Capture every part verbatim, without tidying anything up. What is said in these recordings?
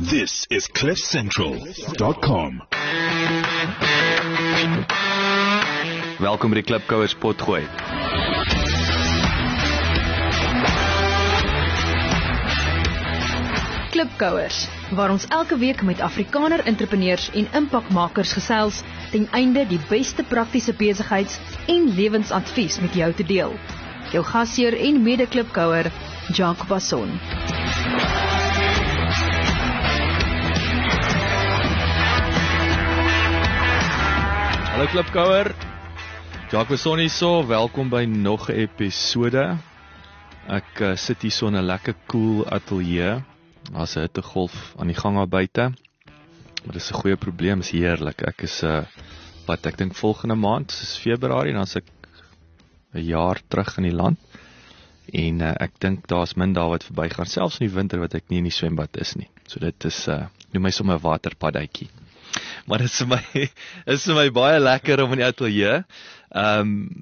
This is cliff central dot com. Welkom by die Klipkouers potgooi. Klipkouers, waar ons elke week met Afrikaner entrepreneurs en impakmakers gesels, ten einde die beste praktiese besigheids- en lewensadvies met jou te deel. Jou gasheer en mede-klipkouer, Jacques Basson. Hallo Klipkouer, Jacques Basson hier so, welkom by nog 'n episode. Ek uh, sit hier so in 'n lekker cool ateljee. Daar's 'n hittegolf aan die gang daar buite. Maar dis 'n goeie probleem, is heerlik. Ek is uh, wat ek dink volgende maand, is Februarie, dan is ek 'n jaar terug in die land. En uh, ek dink daar's min daar wat verbygaan, selfs in die winter wat ek nie in die swembad is nie. So dit is uh, noem my sommer 'n waterpaddatjie. Maar dit is vir my is vir my baie lekker om in die ateljee um,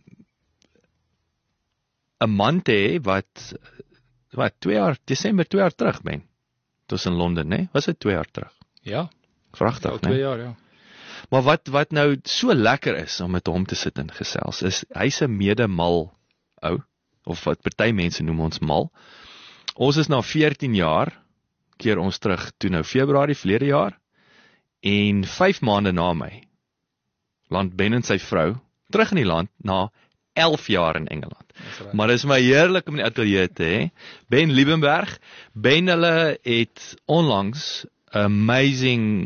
'n man te hê wat wat twee jaar Desember twee jaar terug ben. Dit in Londen, né? Was dit twee jaar terug? Ja. Vragtig, ja, né? twee jaar, ja. Maar wat wat nou so lekker is om met hom te sit en gesels, is hy's 'n mede-mal ou, of wat party mense noem ons mal. Ons is na veertien jaar keer ons terug toe nou Februarie verlede jaar. En vyf maande na my land Ben en sy vrou terug in die land na elf jaar in Engeland. Right. Maar dit is my heerlik om in die ateljee te hê. Ben Liebenberg, Ben hulle het onlangs amazing,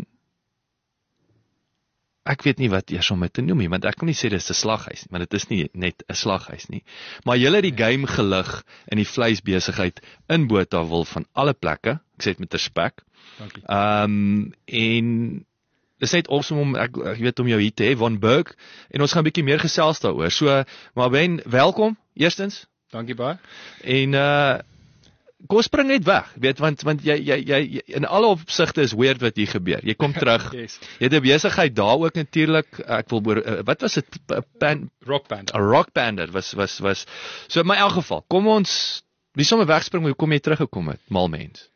ek weet nie wat eers om dit te noem nie, want ek kan nie sê dit is 'n slaghuis nie, maar dit is nie net 'n slaghuis nie. Maar julle het die game gelig in die vleisbesigheid in Botawil van alle plekke. Ek sê dit met respek. Dankie. Ehm um, en dis net awesome om ek, ek weet om jou hier te hê, Van Burg, en ons gaan 'n bietjie meer gesels daaroor. So, maar Ben, welkom eerstens. Dankie baie. En uh kom spring net weg, weet want want jy jy jy in alle opsigte is weird wat hier gebeur. Jy kom terug. Yes. Jy het 'n besigheid daar ook natuurlik. Ek wil oor uh, wat was dit? 'n band, rock band. 'n rock band was was was. So in my elk geval, kom ons wie sommer wegspring, hoe kom jy teruggekom het, mal mens?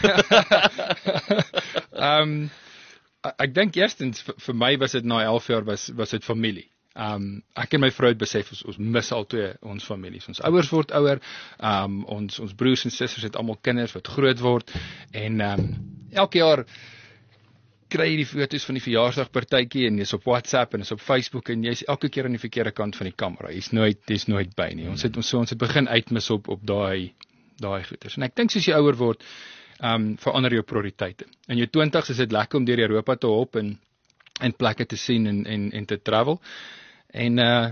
um, ek dink eerstens vir, vir my was dit na elf jaar was was dit familie. Um, ek en my vrou het besef ons, ons mis al twee ons families. Ons ouers word ouer, um, ons ons broers en susters het almal kinders wat groot word en um, elke jaar kry jy die foto's van die verjaarsdagpartytjie en jy's op WhatsApp en is op Facebook en jy's elke keer aan die verkeerde kant van die kamera. Jy's nooit jy's nooit by nie. Ons het ons so ons het begin uitmis op op daai daai goeders. En ek dink soos jy ouer word, um, verander jou prioriteite. In jou twintigs is dit lekker om deur Europa te hop en en plekke te sien en en en te travel. En uh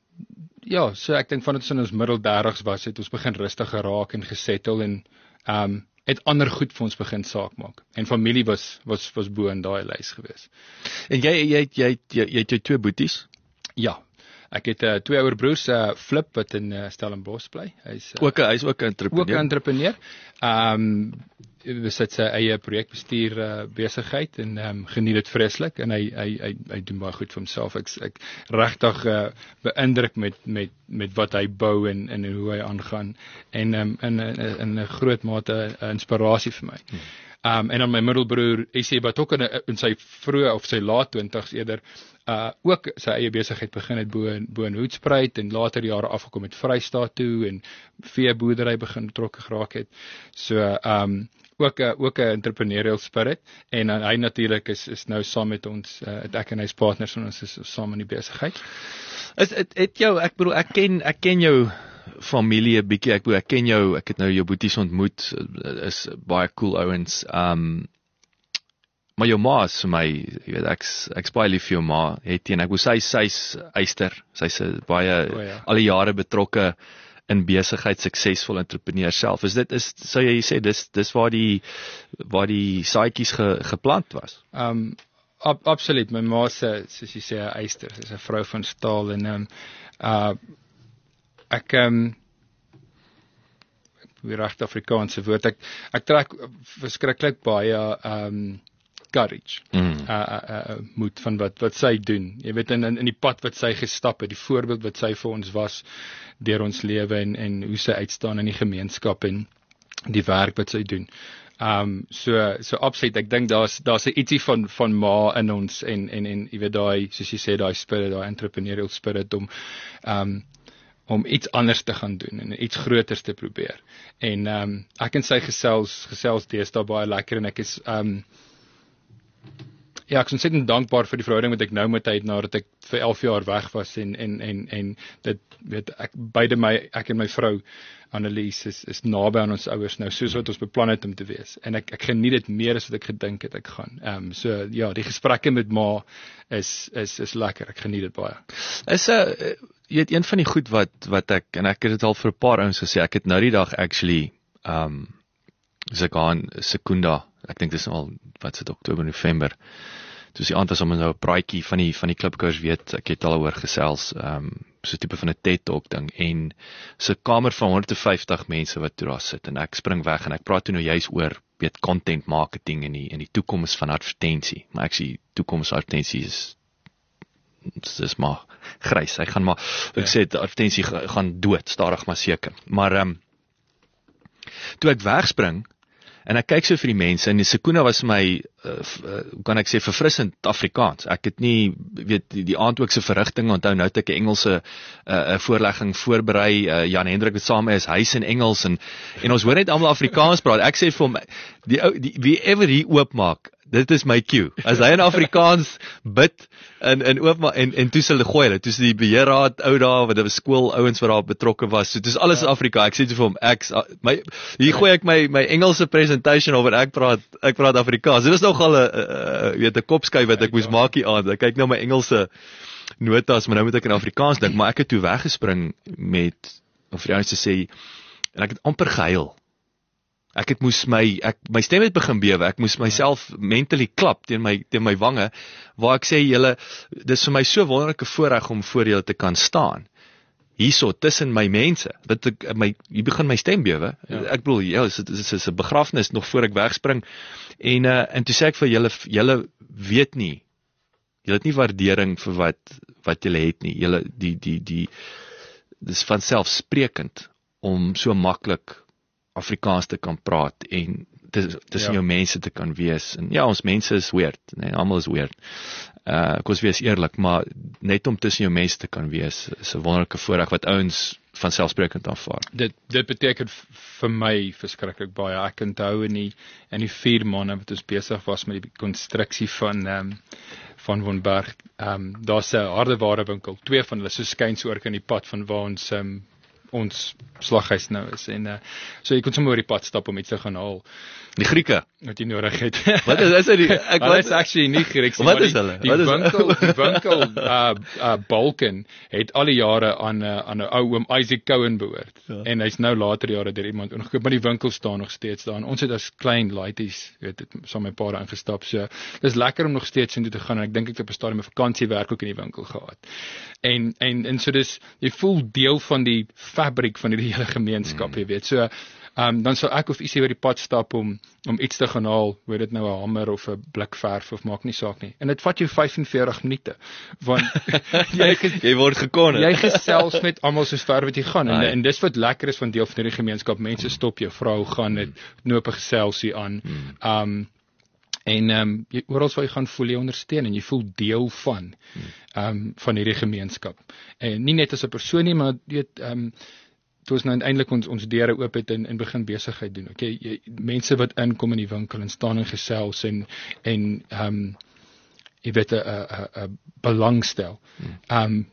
ja, so ek dink van dit ons in ons middeldertigs was, het ons begin rustig geraak en gesettel en um het ander goed vir ons begin saak maak. En familie was was was bo in daai lys gewees. En jy jy jy jy, jy het jou twee boeties? Ja. Ek het uh, twee ouer broers, uh, Flip wat in uh, Stellenbosch bly. Hy's uh, ook hy's ook 'n entrepreneur. Ook 'n entrepreneur. Um besit sy eie projekbestuur uh, besigheid en um, geniet dit vreeslik en hy hy hy hy doen baie goed vir homself. Ek ek regtig uh, beïndruk met met met wat hy bou en en hoe hy aangaan en um, in in 'n groot mate 'n inspirasie vir my. Hmm. Um, en dan my middelbroer, hy sê wat ook in, in sy vroeë of sy laat twintigs eerder uh, ook sy eie besigheid begin het bo in, bo in Hoedspruit en later jare afgekom met Vrystaat toe en veeboerdery begin betrokke geraak het. So um, ook 'n ook 'n entrepreneurial spirit en uh, hy natuurlik is is nou saam met ons, uh, ek en hy's partners en ons is saam in die besigheid. Is het, het jou ek bedoel ek ken ek ken jou familie 'n bietjie, ek, ek ken jou, ek het nou jou boeties ontmoet, is baie cool ouens, um, maar jou ma is vir my, jy weet, ek's ek's baie lief vir jou ma, het en ek wil sê, sy's eister, sy's baie, oh, ja. al die jare betrokke in besigheid, suksesvol entrepreneur self, is dit, is, sou jy sê, dis, dis waar die, waar die saadjies ge, geplant was? Um, ab, absoluut, my ma se, soos jy sê, 'n eister, sy's 'n vrou van staal en, um, uh, Ek um, die regte Afrikaanse woord. Ek ek trek verskriklik baie um courage. Mm. Uh, uh, uh, moed van wat wat sy doen. Jy weet in in, in die pad wat sy gestap het, die voorbeeld wat sy vir ons was deur ons lewe en en hoe sy uitstaan in die gemeenskap en die werk wat sy doen. Um so so absoluut, ek dink daar's daar's 'n ietsie van van ma in ons en en en jy weet daai soos jy sê daai spirit, daai entrepreneurial spirit om um om iets anders te gaan doen en iets groters te probeer. En um ek en sy gesels gesels deesdae baie lekker en ek is um ja, ek is ontsettend dankbaar vir die verhouding wat ek nou met hy het nadat ek vir elf jaar weg was en en en en dit weet ek beide my ek en my vrou Annelies is is naby aan ons ouers nou soos wat ons beplan het om te wees. En ek ek geniet dit meer as wat ek gedink het ek gaan. Ehm um, so ja, die gesprekke met ma is is is lekker. Ek geniet dit baie. Is 'n uh, jy weet een van die goed wat wat ek en ek het dit al vir 'n paar ouens gesê. Ek het nou die dag actually ehm um, so gaan Sekunda. Ek dink dis al wat se Oktober November. Toe die aand was om nou 'n praatjie van die van die klipkoers weet, ek het al oor gesels, ehm um, so 'n tipe van 'n TED Talk ding en so 'n kamer van honderd vyftig mense wat toe daar sit en ek spring weg en ek praat toe nou juis oor weet content marketing en die en die toekoms van advertensie. Maar ek sê toekoms advertensie is dis maar grys. Hy gaan maar ek sê die advertensie gaan dood, stadig maar seker. Maar ehm um, toe ek wegspring en ek kyk so vir die mense en die Sekunda was my uh, uh, kan ek sê verfrissend Afrikaans. Ek het nie weet die, die aand ook se verrigting onthou nou het ek 'n Engelse uh, voorlegging voorberei. Uh, Jan Hendrik het saam is hy's in Engels en en ons hoor net almal Afrikaans praat. Ek sê vir hom die ou die wie ever hier oopmaak, dit is my cue. As hy in Afrikaans bid en en oopmaak en en toe hulle gooi hulle, toe die beheerraad ou daar wat 'n skool ouens wat daar betrokke was. So dis alles in Afrika. Ek sê vir hom ek my hier gooi ek my my Engelse presentation oor ek praat ek praat Afrikaans. Dit is nogal 'n weet 'n kopskuif wat ek moes maak hier aan. Ek kyk nou my Engelse notas, maar nou moet ek in Afrikaans dink, maar ek het toe weggespring met of vir jou te sê en ek het amper gehuil. Ek het moes my ek my stem het begin bewe. Ek moes myself mentally klap teen my teen my wange waar ek sê julle dis vir my so wonderlike voorreg om voor julle te kan staan. Hierso tussen my mense. Dit ek my hier begin my stem bewe. Ja. Ek bedoel ja, dit is, is 'n begrafnis nog voor ek wegspring. En uh, en toe sê ek vir julle julle weet nie. Julle het nie waardering vir wat wat julle het nie. Julle die die die dis van selfsprekend om so maklik Afrikaans te kan praat en tussen ja. jou mense te kan wees. En ja, ons mense is weird, nee, almal is weird. Uh, ek was wees eerlik, maar net om tussen jou mense te kan wees, is 'n wonderlike voorreg wat ouens van selfsprekend aanvaar. Dit dit beteken vir my verskriklik baie. Ek onthou in die in die vier maande wat ons besig was met die konstruksie van ehm um, van Wonberg. Ehm um, daar's 'n hardeware winkel, twee van hulle so skynsoork in die pad van waar ons ehm um, ons slaghuis nou is en uh, so jy kon sommer oor die pad stap om iets te gaan haal. Die Grieke wat jy nodig het. Wat is is dit ek wat is actually nie Grieks nie. Wat is hulle? Die, die winkel die winkel uh uh Balkan het al die jare aan 'n uh, aan 'n ou oom Isaac Cohen behoort. Ja. En hy's nou later jare deur iemand ingekoop, maar die winkel staan nog steeds daar. En ons het as klein laities, weet dit, saam met my pa ingestap. So dis lekker om nog steeds in toe te gaan en ek dink ek het op 'n stadium 'n vakansiewerk ook in die winkel gehad. En en en so dis jy voel deel van die fabriek van hierdie hele gemeenskap, mm. jy weet. So Um, dan sal ek of ietsie oor die pad stap om om iets te gaan haal, hoe dit nou 'n hamer of 'n blik verf of maak nie saak nie. En dit vat jou vyf en veertig minute want jy jy word gekon. Jy gesels met almal soos ver wat jy gaan en, en dis wat lekker is van deel van hierdie gemeenskap. Mense stop jou, vrou gaan dit knoop 'n geselsie aan. Um en um jy oral waar jy gaan voel jy ondersteun en jy voel deel van um van hierdie gemeenskap. En nie net as 'n persoon nie, maar jy weet um toe ons nou eintlik ons ons deure oop het en en begin besigheid doen. Okay, jy, mense wat inkom in die winkel en staan en gesels en en ehm um, jy weet 'n 'n 'n belangstel. Ehm um,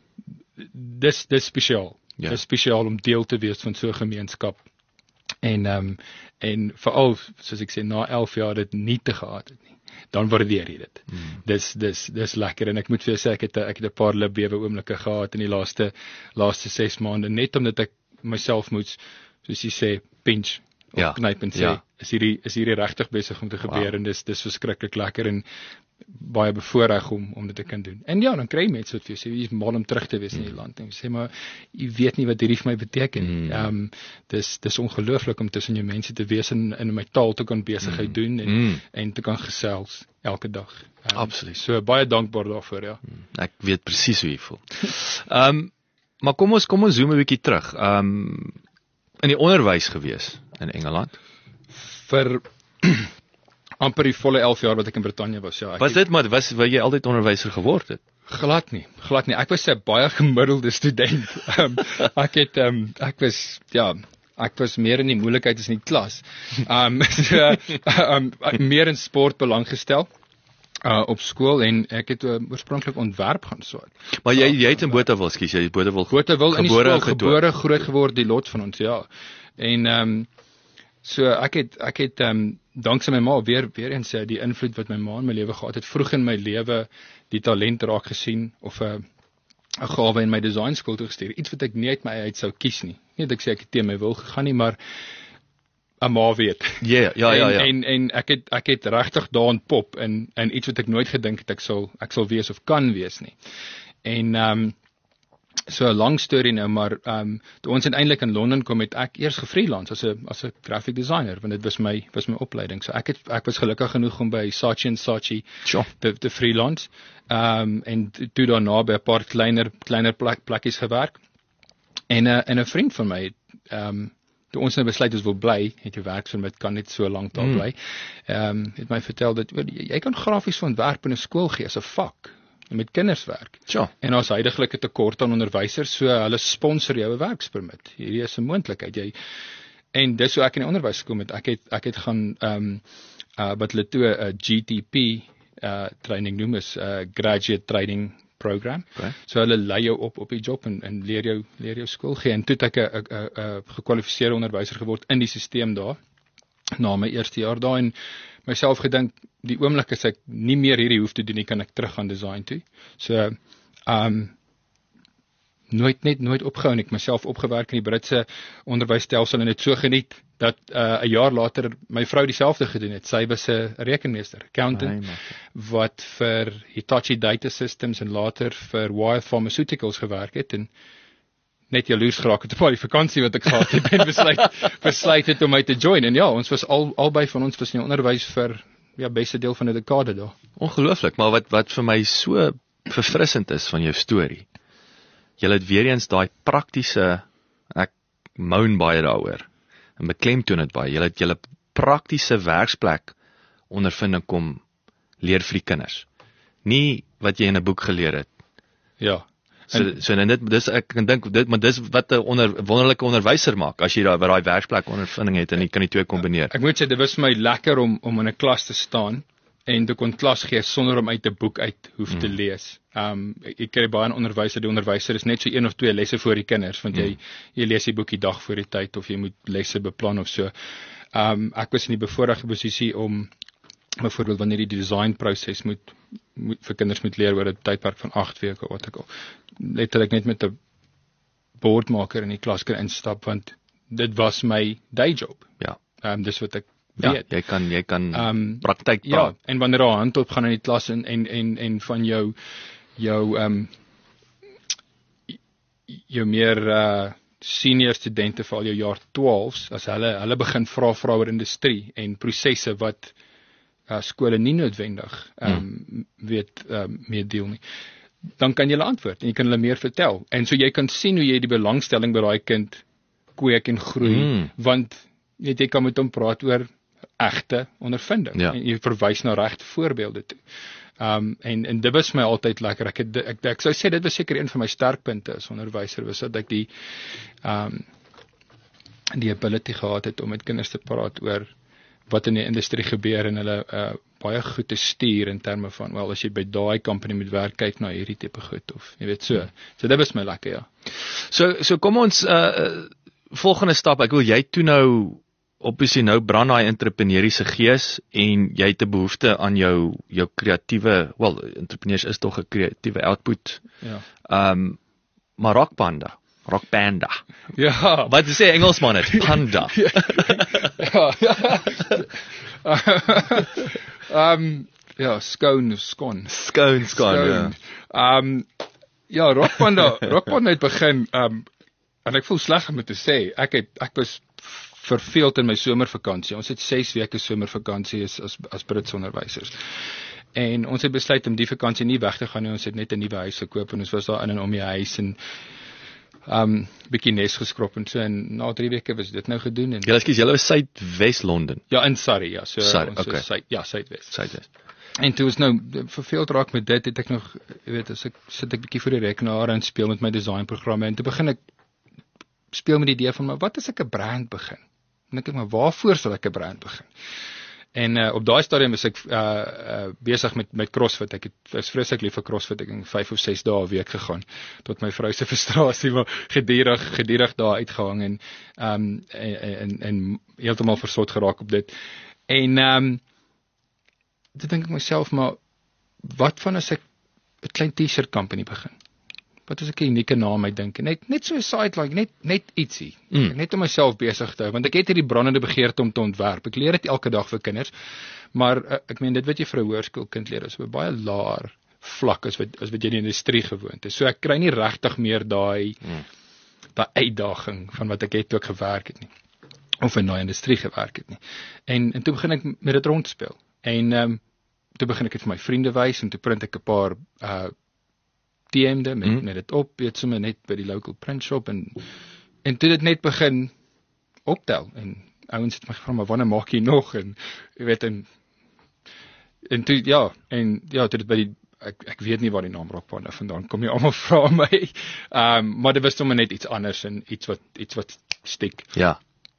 dis dis spesiaal. Ja. Dis spesiaal om deel te wees van so 'n gemeenskap. En ehm um, en veral soos ek sê na elf jaar dit nie te gehad het nie. Dan waardeer jy dit. Hmm. Dis dis dis lekker en ek moet vir jou sê ek het ek het 'n paar libbewe oomblikke gehad in die laaste laaste ses maande net omdat ek myself moet soos jy sê pinch of ja. knyp en sê ja. is hierdie is hierdie regtig besig om te gebeur wow. en dis dis verskriklik lekker en baie bevoorreg om om dit te kan doen. En ja, dan kry jy mense wat vir jou sê jy is mal om terug te wees mm. in die land en jy sê maar jy weet nie wat hierdie vir my beteken. Ehm mm. um, dis dis ongelooflik om tussen jou mense te wees en in my taal te kan besigheid mm. doen en mm. en te kan gesels elke dag. Um, Absoluut. So baie dankbaar daarvoor, ja. Mm. Ek weet presies hoe jy voel. Ehm um, maar kom ons kom ons zoom 'n bietjie terug. Ehm um, in die onderwys gewees in Engeland vir amper die volle elf jaar wat ek in Brittanje was. Ja, ek Was dit maar was wou jy altyd onderwyser geword het? Glad nie, glad nie. Ek was 'n baie gemiddelde student. um, ek het um, ek was ja, ek was meer in die moeilikheid as in die klas. Um so um, meer in sport belang gestel. Uh, op skool en ek het uh, oorspronklik ontwerp gaan swaat. Maar jy jy het in Botawil, skus, jy het Botawil Botawil in die gebore skool, getoon. gebore, groot geword, die lot van ons, ja. En ehm um, so ek het ek het ehm um, danksy my ma weer weer eens uh, die invloed wat my ma in my lewe gehad het, vroeg in my lewe die talent raak gesien of 'n uh, 'n gawe in my design skool toe gestuur. Iets wat ek nie uit my uit sou kies nie. Nie dat ek sê ek het teen my wil gegaan nie, maar 'n ma weet. Ja, ja, ja, ja. En en, en ek het ek het regtig daarin pop in in iets wat ek nooit gedink het ek sal ek sal wees of kan wees nie. En ehm um, so 'n lang storie nou, maar ehm um, toe ons uiteindelik in Londen kom, het ek eers gefreelance as 'n as 'n graphic designer, want dit was my was my opleiding. So ek het ek was gelukkig genoeg om by Saatchi en Saatchi Sure. te te freelance. Ehm um, en toe daarna by 'n paar kleiner kleiner plek, plekkies gewerk. En 'n uh, en 'n vriend van my het ehm um, toe ons nou besluit ons wil bly, het jy werksvermit kan net so lank daar Mm. bly. Ehm um, het my vertel dat jy, jy kan grafies ontwerp in 'n skool gee as 'n vak met kinders werk. Sure. En ons heidaglik 'n tekort aan onderwysers, so hulle sponsor jou 'n werkspermit. Hierdie is 'n moontlikheid. Jy en dis hoe ek in die onderwys gekom het. Ek het ek het gaan ehm um, uh wat hulle toe 'n G T P uh training noem is 'n uh, graduate training program. Okay. So hulle lei jou op op die job en en leer jou leer jou skool gee. En toe het ek 'n 'n 'n gekwalifiseerde onderwyser geword in die stelsel daar na my eerste jaar daar en myself gedink die oomblik as ek nie meer hierdie hoef te doen nie, kan ek terug gaan design toe. So ehm um, nooit net nooit opgehou en ek myself opgewerk in die Britse onderwysstelsel en het so geniet dat 'n uh, jaar later my vrou dieselfde gedoen het. Sy was 'n rekenmeester, accountant, Nee, wat vir Hitachi Data Systems en later vir Wyeth Pharmaceuticals gewerk het en net jaloers geraak het op al die vakansie wat ek gehad het en besluit besluit het om my te join. En ja, ons was al albei van ons was in die onderwys vir ja, beste deel van 'n dekade daar. Ongelooflik, maar wat wat vir my so verfrissend is van jou storie. Jy het weer eens daai praktiese, ek moan baie daaroor en beklemtoon dit baie. Jy het julle praktiese werksplek ondervinding kom leer vir die kinders. Nie wat jy in 'n boek geleer het. Ja. So so en dit dis ek kan dink dit maar dis wat 'n onder, wonderlike onderwyser maak as jy daai daai werksplek ondervinding het en jy kan die twee kombineer. Ek moet sê dit was vir my lekker om om in 'n klas te staan en te kon klas gee sonder om uit 'n boek uit hoef mm. te lees. Um ek kry baie 'n onderwyser, die onderwyser is net so een of twee lesse vir die kinders want jy mm. jy lees die boek die dag voor die tyd of jy moet lesse beplan of so. Um ek was in die bevoordeelde posisie om byvoorbeeld wanneer die design proses moet, moet vir kinders moet leer oor 'n tydperk van agt weke of wat ek al letterlik net met 'n bordmaker in die klas kan instap want dit was my day job. Ja. Um dis wat ek Ja, weet. jy kan jy kan Um, praktyk Ja, praat. en wanneer daar 'n hand op gaan in die klas en en en en van jou jou ehm um, jou meer uh senior studente vir al jou jaar twaalfs as hulle hulle begin vra vra oor industrie en prosesse wat uh, skole nie noodwendig ehm um, hmm. weet ehm um, mee deel nie. Dan kan jy hulle antwoord en jy kan hulle meer vertel. En so jy kan sien hoe jy die belangstelling by daai kind kweek en groei Hmm. want weet, jy kan met hom praat oor egte ondervinding Ja. en jy verwys na regte voorbeelde toe. Um en en dit was my altyd lekker. Ek het ek ek sou sê dit was seker een van my sterkpunte as onderwyser was dat ek die um die ability gehad het om met kinders te praat oor wat in die industrie gebeur en hulle uh, baie goed te stuur in terme van wel as jy by daai company moet werk, kyk na hierdie tipe goed of jy weet so. Hmm. So dit was my lekker, ja. So so kom ons uh volgende stap. Ek wil jy toe nou obviously nou brand daai entrepreneuriese gees en jy het 'n behoefte aan jou jou kreatiewe, wel entrepreneurs is tog 'n kreatiewe output. Ja. Um maar rockbanda, rockbanda. Ja. Wat sê Engelsman dit? Panda. ja, ja. um ja, skoon of skon. Skoon, skoon, ja. Um ja, rockbanda, rockbanda het begin um en ek voel sleg om dit te sê. Ek het ek was verveeld in my somervakansie. Ons het ses weke somervakansie as as, as Britse onderwysers. En ons het besluit om die vakansie nie weg te gaan nie. Ons het net 'n nuwe huis gekoop en ons was daar in en om die huis en um bietjie nes geskrop en so en na drie weke was dit nou gedoen en Julle skies, julle was Suidwes Londen. ja in Surrey ja, so Surrey, ons okay. is Suid ja, Suidwes. Suidwes. En toe is nou verveeld raak met dit, het ek nog, jy weet, as ek sit ek bietjie voor die rekenaar en speel met my designprogramme en toe begin ek speel met die idee van, maar wat as ek 'n brand begin? En ek dink maar waarvoor sal ek 'n brand begin? En uh, op daai stadium is ek uh, uh, besig met met CrossFit. Ek het is vreeslik lief vir CrossFit. Ek het vyf of ses dae 'n week gegaan tot my vrou se frustrasie maar gedurig gedurig daar uitgehang en ehm um, en, en en heeltemal versot geraak op dit. En ehm um, dit dink ek myself maar wat van as ek 'n klein T-shirt company begin? Wat as ek 'n unieke naam uitdink en net net so 'n site like net net ietsie. Mm. Net om myself besig te hou want ek het hierdie brandende begeerte om te ontwerp. Ek leer dit elke dag vir kinders. Maar uh, ek meen dit wat jy vir 'n hoërskoolkind leer is op 'n baie laer vlak as wat as wat jy in die industrie gewoond is. So ek kry nie regtig meer daai mm. daai uitdaging van wat ek het toe ek gewerk het nie. Of in daai industrie gewerk het nie. En en toe begin ek met dit rondspeel. En ehm um, toe begin ek dit vir my vriende wys en toe print ek 'n paar uh T M'de met mm. met dit op, weet sommer net by die local print shop en en toe dit net begin optel en ouens het my gevra maar wanneer maak jy nog en jy weet en en toe ja en ja toe dit by die ek ek weet nie waar die naam Rockpanda vandaan kom jy almal vra my. Ehm um, maar dit was sommer net iets anders en iets wat iets wat stiek. Ja.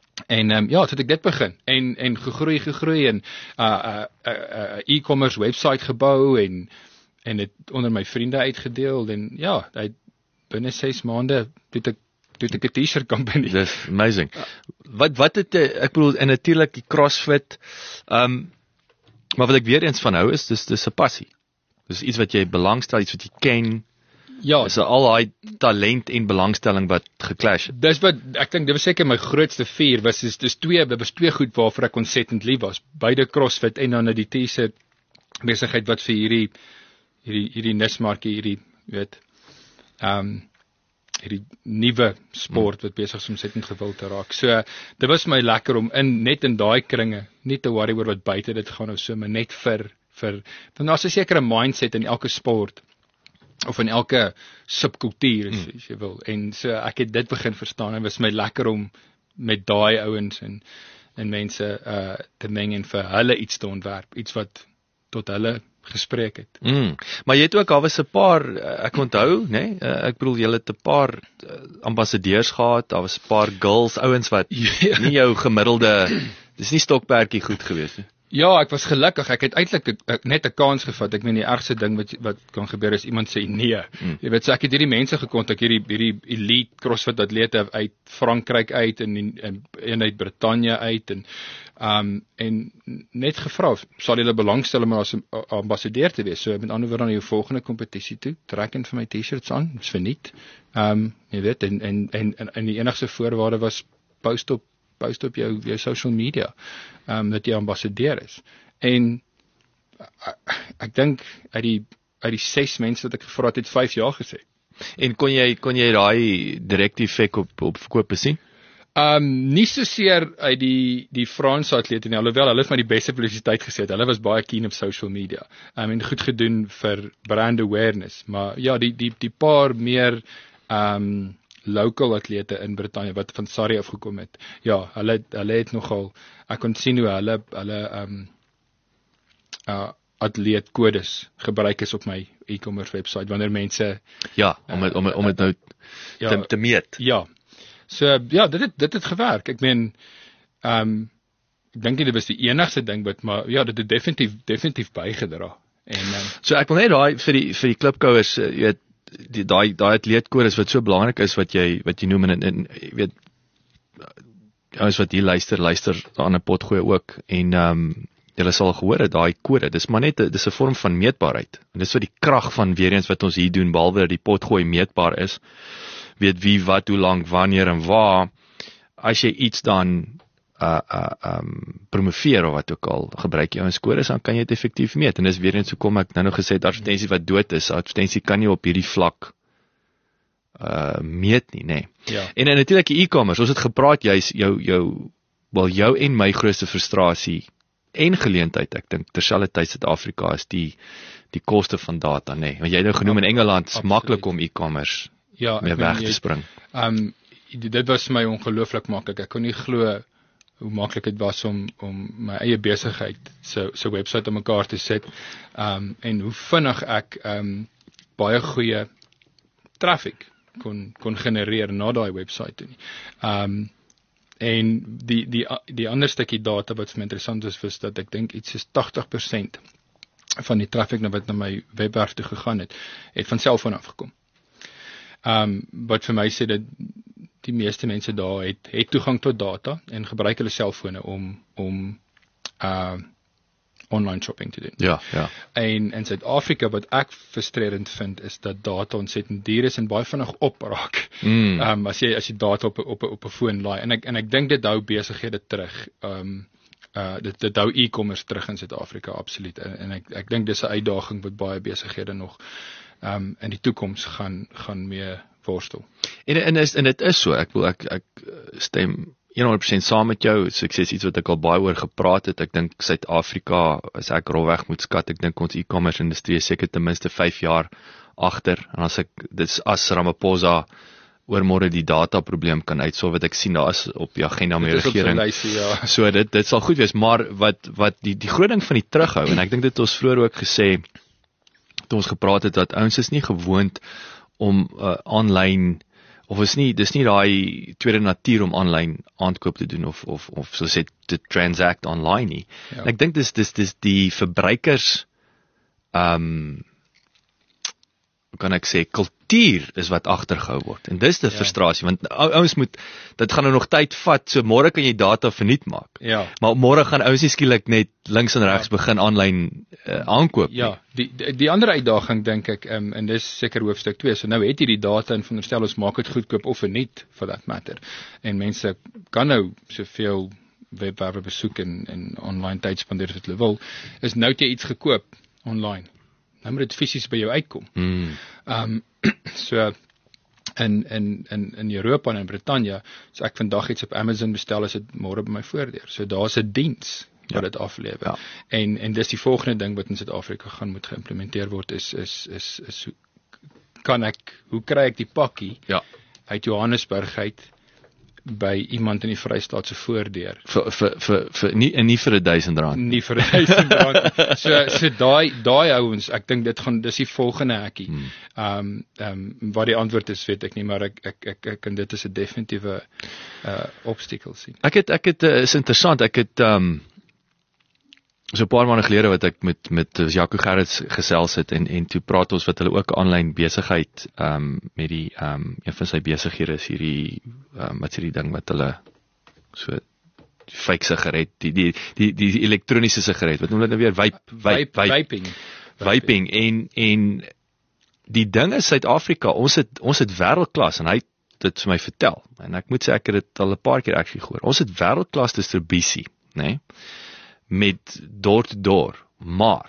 En ehm um, ja, toe het ek dit begin en en gegroei gegroei en 'n uh, 'n uh, uh, uh, e-commerce website gebou en en dit onder my vriende uitgedeel en ja, hy binne ses maande het ek het ek 'n T-shirt company. Dis amazing. Wat wat het ek bedoel en natuurlik die CrossFit ehm um, maar wat ek weer eens van hou is dis dis 'n passie. Dis iets wat jy belangstel, iets wat jy ken. Ja, dis al daai talent en belangstelling wat geclash het. Dis wat ek dink dit was seker my grootste vier was is dis twee dit was twee goed waarvoor ek ontsettend lief was. Beide CrossFit en dan die T-shirt besigheid wat vir hierdie hierdie hierdie nismarkie hierdie weet ehm um, hierdie nuwe sport wat besig is om ontsettend gewild te raak. So dit was my lekker om in net in daai kringe nie te worry oor wat buite dit gaan of so, maar net vir vir dan daar's 'n sekere mindset in elke sport of in elke subkultuur as, mm. as jy wil. En so ek het dit begin verstaan en was my lekker om met daai ouens en en mense uh te meng en vir hulle iets te ontwerp, iets wat tot hulle gespreek het. Mm. Maar jy het ook al was 'n paar ek onthou, nê? Nee, ek bedoel jy het 'n paar ambassadeurs gehad, daar was 'n paar girls, ouens wat ja. nie jou gemiddelde dis nie stokperdjie goed gewees nie. Ja, ek was gelukkig. Ek het eintlik net 'n kans gevat. Ek meen die ergste ding wat wat kan gebeur is iemand sê nee. Mm. Jy weet, so ek het hierdie mense gekontak, hierdie hierdie elite CrossFit atlete uit Frankryk uit en en een uit Brittanje uit en um en net gevra sal julle belangstel om as 'n ambassadeur te wees. So met ander woorde aan jou volgende kompetisie toe, trek in vir my T-shirts aan, dis verniet. Um jy weet en en en en die enigste voorwaarde was post op post op jou jou social media, ehm um, dat jy ambassadeur is. En ek, ek dink uit die uit die ses mense wat ek gevra het, het vyf ja gesê. En kon jy kon jy daai direkte effek op op verkope sien? Ehm um, nie so seer uit die die Franse atlete nie, alhoewel hulle het my die beste publisiteit gesê het. Hulle was baie keen op social media. Ehm um, en goed gedoen vir brand awareness, maar ja, die die die paar meer ehm um, local atlete in Brittanje wat van Surrey afgekom het. Ja, hulle hulle het nogal ek kon sien hoe hulle hulle ehm um, uh atleet kodes gebruik is op my e-commerce website wanneer mense ja, om het, om het, om dit nou ja, te, te meet. Ja. So ja, dit het dit het gewerk. Ek meen ehm um, ek dink nie dit was die enigste ding wat maar ja, dit het definitief definitief bygedra. En um, so ek wil net daai vir die vir die klipkouers, jy weet die daai daai atleetkodes wat so belangrik is wat jy wat jy noem en en jy weet ouens wat hier luister luister aan 'n pot gooi ook en ehm um, julle sal gehoor het daai kode dis maar net dis 'n vorm van meetbaarheid en dis wat die krag van weer eens wat ons hier doen behalwe dat die pot gooi meetbaar is weet wie wat hoe lank wanneer en waar as jy iets dan uh uh um promoveer of wat ook al gebruik jy ons kodes dan kan jy dit effektief meet en dis weer eens hoekom ek nou nog gesê het advertensie wat dood is advertensie kan nie op hierdie vlak uh meet nie nê nee. Ja. En en natuurlik die e-commerce ons het gepraat jy's jou jou wel jou en my grootste frustrasie en geleentheid ek dink terselfdertyd Suid-Afrika is die die koste van data nê nee. Want jy het nou genoem in Engeland is maklik om e-commerce Ja, ek meer meen, weg te jy- spring. Um dit was vir my ongelooflik maklik. Ek kon nie glo hoe maklik dit was om om my eie besigheid so so webwerf aan mekaar te sit. Um en hoe vinnig ek um baie goeie traffic kon kon genereer na daai webwerf toe nie. Um en die die die ander stukkie data wat vir my interessant is, was dat ek dink iets is tagtig persent van die traffic wat na my webwerf toe gegaan het, het van selfoon afgekom. Um wat vir my sê dat die meeste mense daar het het toegang tot data en gebruik hulle selfone om om uh online shopping te doen. Ja, ja. En in Suid-Afrika wat ek frustrerend vind is dat data ontsettend duur is en baie vinnig opraak. Mm. Um as jy as jy data op op op 'n foon laai en ek en ek dink dit hou besighede terug. Um uh dit dit hou e-commerce terug in Suid-Afrika absoluut. En, en ek ek dink dis 'n uitdaging wat baie besighede nog um in die toekoms gaan gaan mee worstel. En en is en dit is so. Ek wil ek ek stem honderd persent saam met jou. Sukses iets wat ek al baie oor gepraat het. Ek dink Suid-Afrika, as ek rolweg moet skat, ek dink ons e-commerce industrie is seker ten minste vyf jaar agter. En as ek dis as Ramaphosa oor môre die data probleem kan uitsolf, wat ek sien daar is op die agenda met die regering. Lysie, ja. So dit dit sal goed wees, maar wat wat die die groot ding van die terughou en ek dink dit het ons vroeër ook gesê toe ons gepraat het dat ouens is nie gewoond om uh, online of is nie dis nie daai tweede natuur om online aankoop te doen of of of so sê te transact online nie. Ja. En ek dink dis dis dis die verbruikers ehm um, hoe kan ek sê kultuur is wat agtergehou word. En dis die Ja. frustrasie want ou- ouens moet dit gaan nou nog tyd vat. So môre kan jy data verniet maak. Ja. Maar môre gaan ouens nie skielik net links en regs begin aanlyn uh, aankoop nie. Ja, die die, die ander uitdaging dink ek um, en dis seker hoofstuk twee. So nou het jy die data en veronderstel ons maak dit goedkoop of verniet for that matter. En mense kan nou soveel webwerwe besoek en en online tyd spandeer wat hulle wil. Is nou het jy iets gekoop online. Nou moet dit fisies by jou uitkom. Mm. Um so in in in in Europa en in Brittanje, so ek vandag iets op Amazon bestel, is dit môre by my voordeur. So daar's 'n diens wat dit aflewer. Ja. En en dis die volgende ding wat in Suid-Afrika gaan moet geïmplementeer word is is is is hoe kan ek hoe kry ek die pakkie Ja. uit Johannesburg uit by iemand in die Vrystaat se voordeur. Vir vir vir vir nie en nie vir 'n duisend rand. Nie vir duisend rand. So so daai daai ouens, ek dink dit gaan dis die volgende hekkie. Hmm. Ehm um, ehm um, wat die antwoord is weet ek nie, maar ek ek ek, ek en dit is 'n definitiewe uh obstacle sien. Ek het ek het uh, is interessant. Ek het ehm um, so 'n paar maande gelede wat ek met met Jaco Gerrits gesels het en en toe praat ons wat hulle ook aanlyn besigheid ehm um, met die ehm um, een van sy besighede is hierdie ehm um, wat sê die ding wat hulle so fake sigaret die die die die, die elektroniese sigaret wat noem hulle nou weer vape vape vape Vaping. vaping en en die ding is Suid-Afrika, ons het ons het wêreldklas en hy het dit vir my vertel en ek moet sê ek het dit al 'n paar keer actually gehoor. Ons het wêreldklas distribusie, né? Nee? Met door to door, maar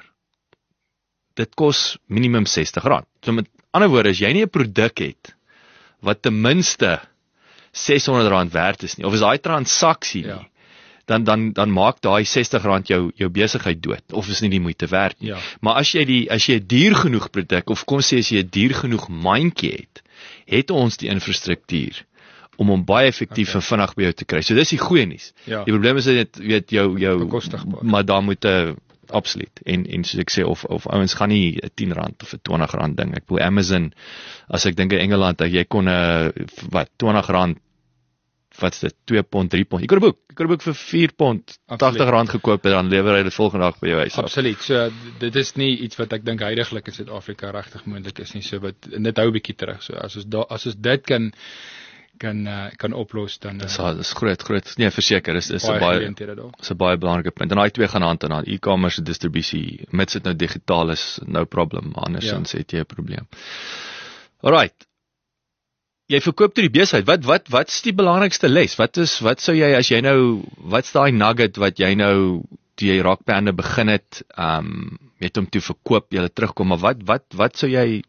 dit kos minimum sestig rand. So met ander woorde, as jy nie 'n produk het wat ten minste seshonderd rand werd is nie, of is daai transaksie nie, Ja. dan dan dan maak daai sestig rand jou jou besigheid dood of is nie die moeite werd nie. Ja. Maar as jy die as jy 'n duur genoeg produk of kom sê as jy 'n duur genoeg mandjie het, het ons die infrastruktuur om hom baie effektief okay. en vinnig by jou te kry. So dis die goeie nuus. Ja. Die probleem is net weet jou jou Bekostigbaar. maar daar moet 'n absoluut en en soos ek sê of of ouens gaan nie 'n tien rand of 'n twintig rand ding. Ek bedoel Amazon as ek dink in Engeland dat jy kon 'n wat twintig rand wat's dit twee pond drie pond. Jy kon 'n boek, jy kon 'n boek vir vier pond tagtig rand gekoop en dan lewer hy dit volgende dag by jou huis af. Absoluut. So dit is nie iets wat ek dink heidaglik in Suid-Afrika regtig moontlik is nie. So wat en dit hou 'n bietjie terug. So as ons da, as ons dit kan kan uh, kan oplos dan uh, Dis dis groot groot. Nee, verseker, is is 'n baie baie geleenthede daar. is 'n baie belangrike punt. En daai twee gaan hand in hand. E-commerce en distribusie, mits dit nou digitaal is, no problem. Andersins ja. het jy 'n probleem. Alright. Jy verkoop toe die besigheid. Wat wat wat is die belangrikste les? Wat is wat sou jy as jy nou wat's daai nugget wat jy nou toe jy Rockpanda begin het, ehm um, het hom toe verkoop, jy het terugkom, maar wat wat wat sou jy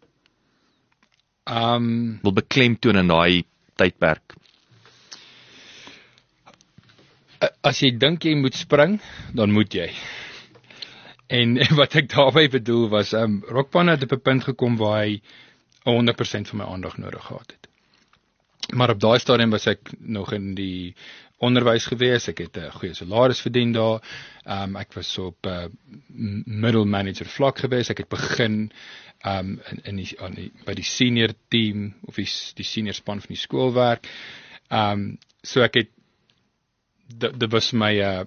Ehm um, wil beklemtoon in daai tydperk? as jy dink jy moet spring, dan moet jy. En wat ek daarby bedoel was, um, Rockpanda het op 'n punt gekom waar hy honderd persent van my aandag nodig gehad het. Maar op daai stadium was ek nog in die onderwys gewees, ek het 'n goeie salaris verdien daar, um, ek was op uh, middle manager vlak gewees, ek het begin um, in, in die, aan die, by die senior team, of die, die senior span van die skool werk, um, so ek het, dit was my uh,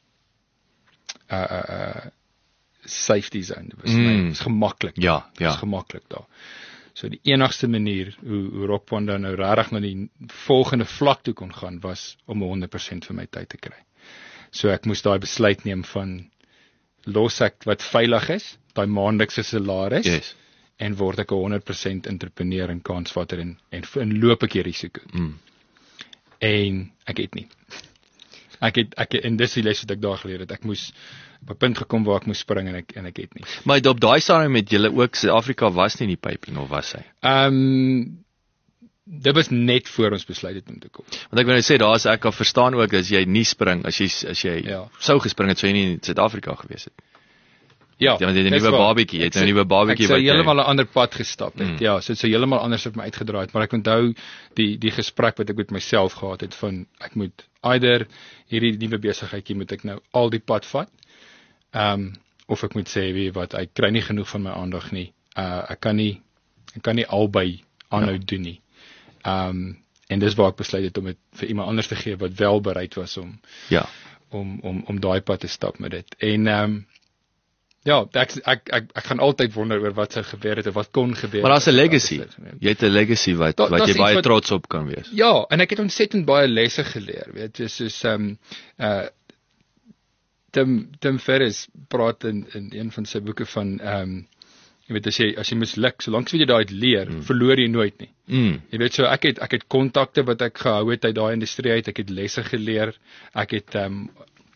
uh, uh, uh, safety zone, dit was, mm. my, was gemakkelijk, ja, ja. was gemakkelijk daar. So die enigste manier hoe, hoe Rock Panda nou rarig na die volgende vlak toe kon gaan, was om honderd persent van my tyd te kry. So ek moes daai besluit neem van, los ek wat veilig is, daai maandelikse salaris, yes. en word ek 'n honderd persent entrepreneur en kansvatter, en, en, en loop ek die risiko. Mm. En ek het nie. Ek het, ek het, en dis die les wat ek daar geleer het, ek moes op 'n punt gekom waar ek moes spring, en ek, en ek het nie. Maar op daai stadium met julle ook, Suid-Afrika was nie in die pyp nie, of was hy? Um, dit was net voor ons besluit het om te kom. Want ek wil nou sê, daar is ek kan verstaan ook, as jy nie spring, as jy, as jy ja. sou gespring het, sou jy nie in Suid-Afrika gewees het. Ja, ja, want jy het 'n nuwe babatjie, jy het 'n nuwe babatjie wat jy... Ek sou heeltemal jy... 'n ander pad gestap het, mm. ja, so dit sou heeltemal anders op my uitgedraai het, maar ek onthou die, die gesprek wat ek met myself gehad het, van, ek moet either hierdie nuwe besigheidjie, moet ek nou al die pad vat, um, of ek moet sê, wie wat, ek kry nie genoeg van my aandag nie, uh, ek kan nie, ek kan nie albei aanhou ja. doen nie, um, en dis waar ek besluit het, om het vir iemand anders te gee, wat wel bereid was, om, ja. om, om, om daai pad te stap met dit, en, um, ja, ek, ek, ek, ek gaan altyd wonder oor wat sou gebeur het, of wat kon gebeur het. Maar daar's 'n legacy, jy het 'n legacy wat, da, wat jy baie wat, trots op kan wees. Ja, en ek het ontsettend baie lesse geleer, weet jy, soos, um, uh, Tim, Tim Ferriss praat in, in een van sy boeke van, um, jy weet, as jy, as jy misluk, solank jy daai leer, mm. verloor jy nooit nie. Mm. Jy weet, so ek het, ek het kontakte wat ek gehou het uit daai industrie uit, ek het lesse geleer, ek het, um,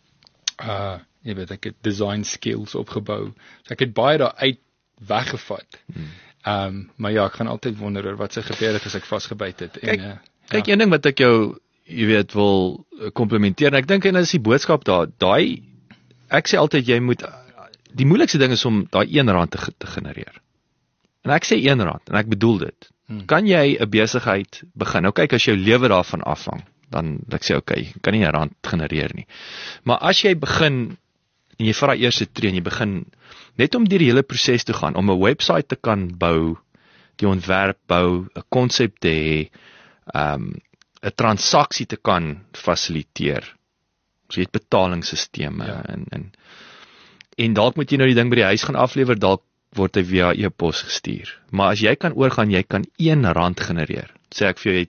uh, jy weet, ek het design skills opgebou, so ek het baie daar uit weggevat, mm. um, maar ja, ek gaan altyd wonder oor wat sy gebeur het, as ek vastgebyt het. Kyk, en, uh, kyk ja. een ding wat ek jou, jy weet, wil komplimenteer, en ek dink, en dit is die boodskap daar, daai, ek sê altyd, jy moet, die moeilikste ding is om daai een rand te, te genereer, en ek sê een rand, en ek bedoel dit, hmm. kan jy 'n besigheid begin, nou kyk, as jou lewe daarvan afhang, dan, ek sê, oké, okay, kan nie 'n rand genereer nie, maar as jy begin, en jy vat die eerste tree, en jy begin, net om deur die hele proses te gaan, om 'n website te kan bou, die ontwerp bou, 'n konsep te hê, um, 'n transaksie te kan fasiliteer, so jy het betalingsstelsels, ja. en, en, en dalk moet jy nou die ding by die huis gaan aflewer, dalk word hy via e-pos gestuur, maar as jy kan oorgaan, jy kan een rand genereer, sê ek vir jou, jy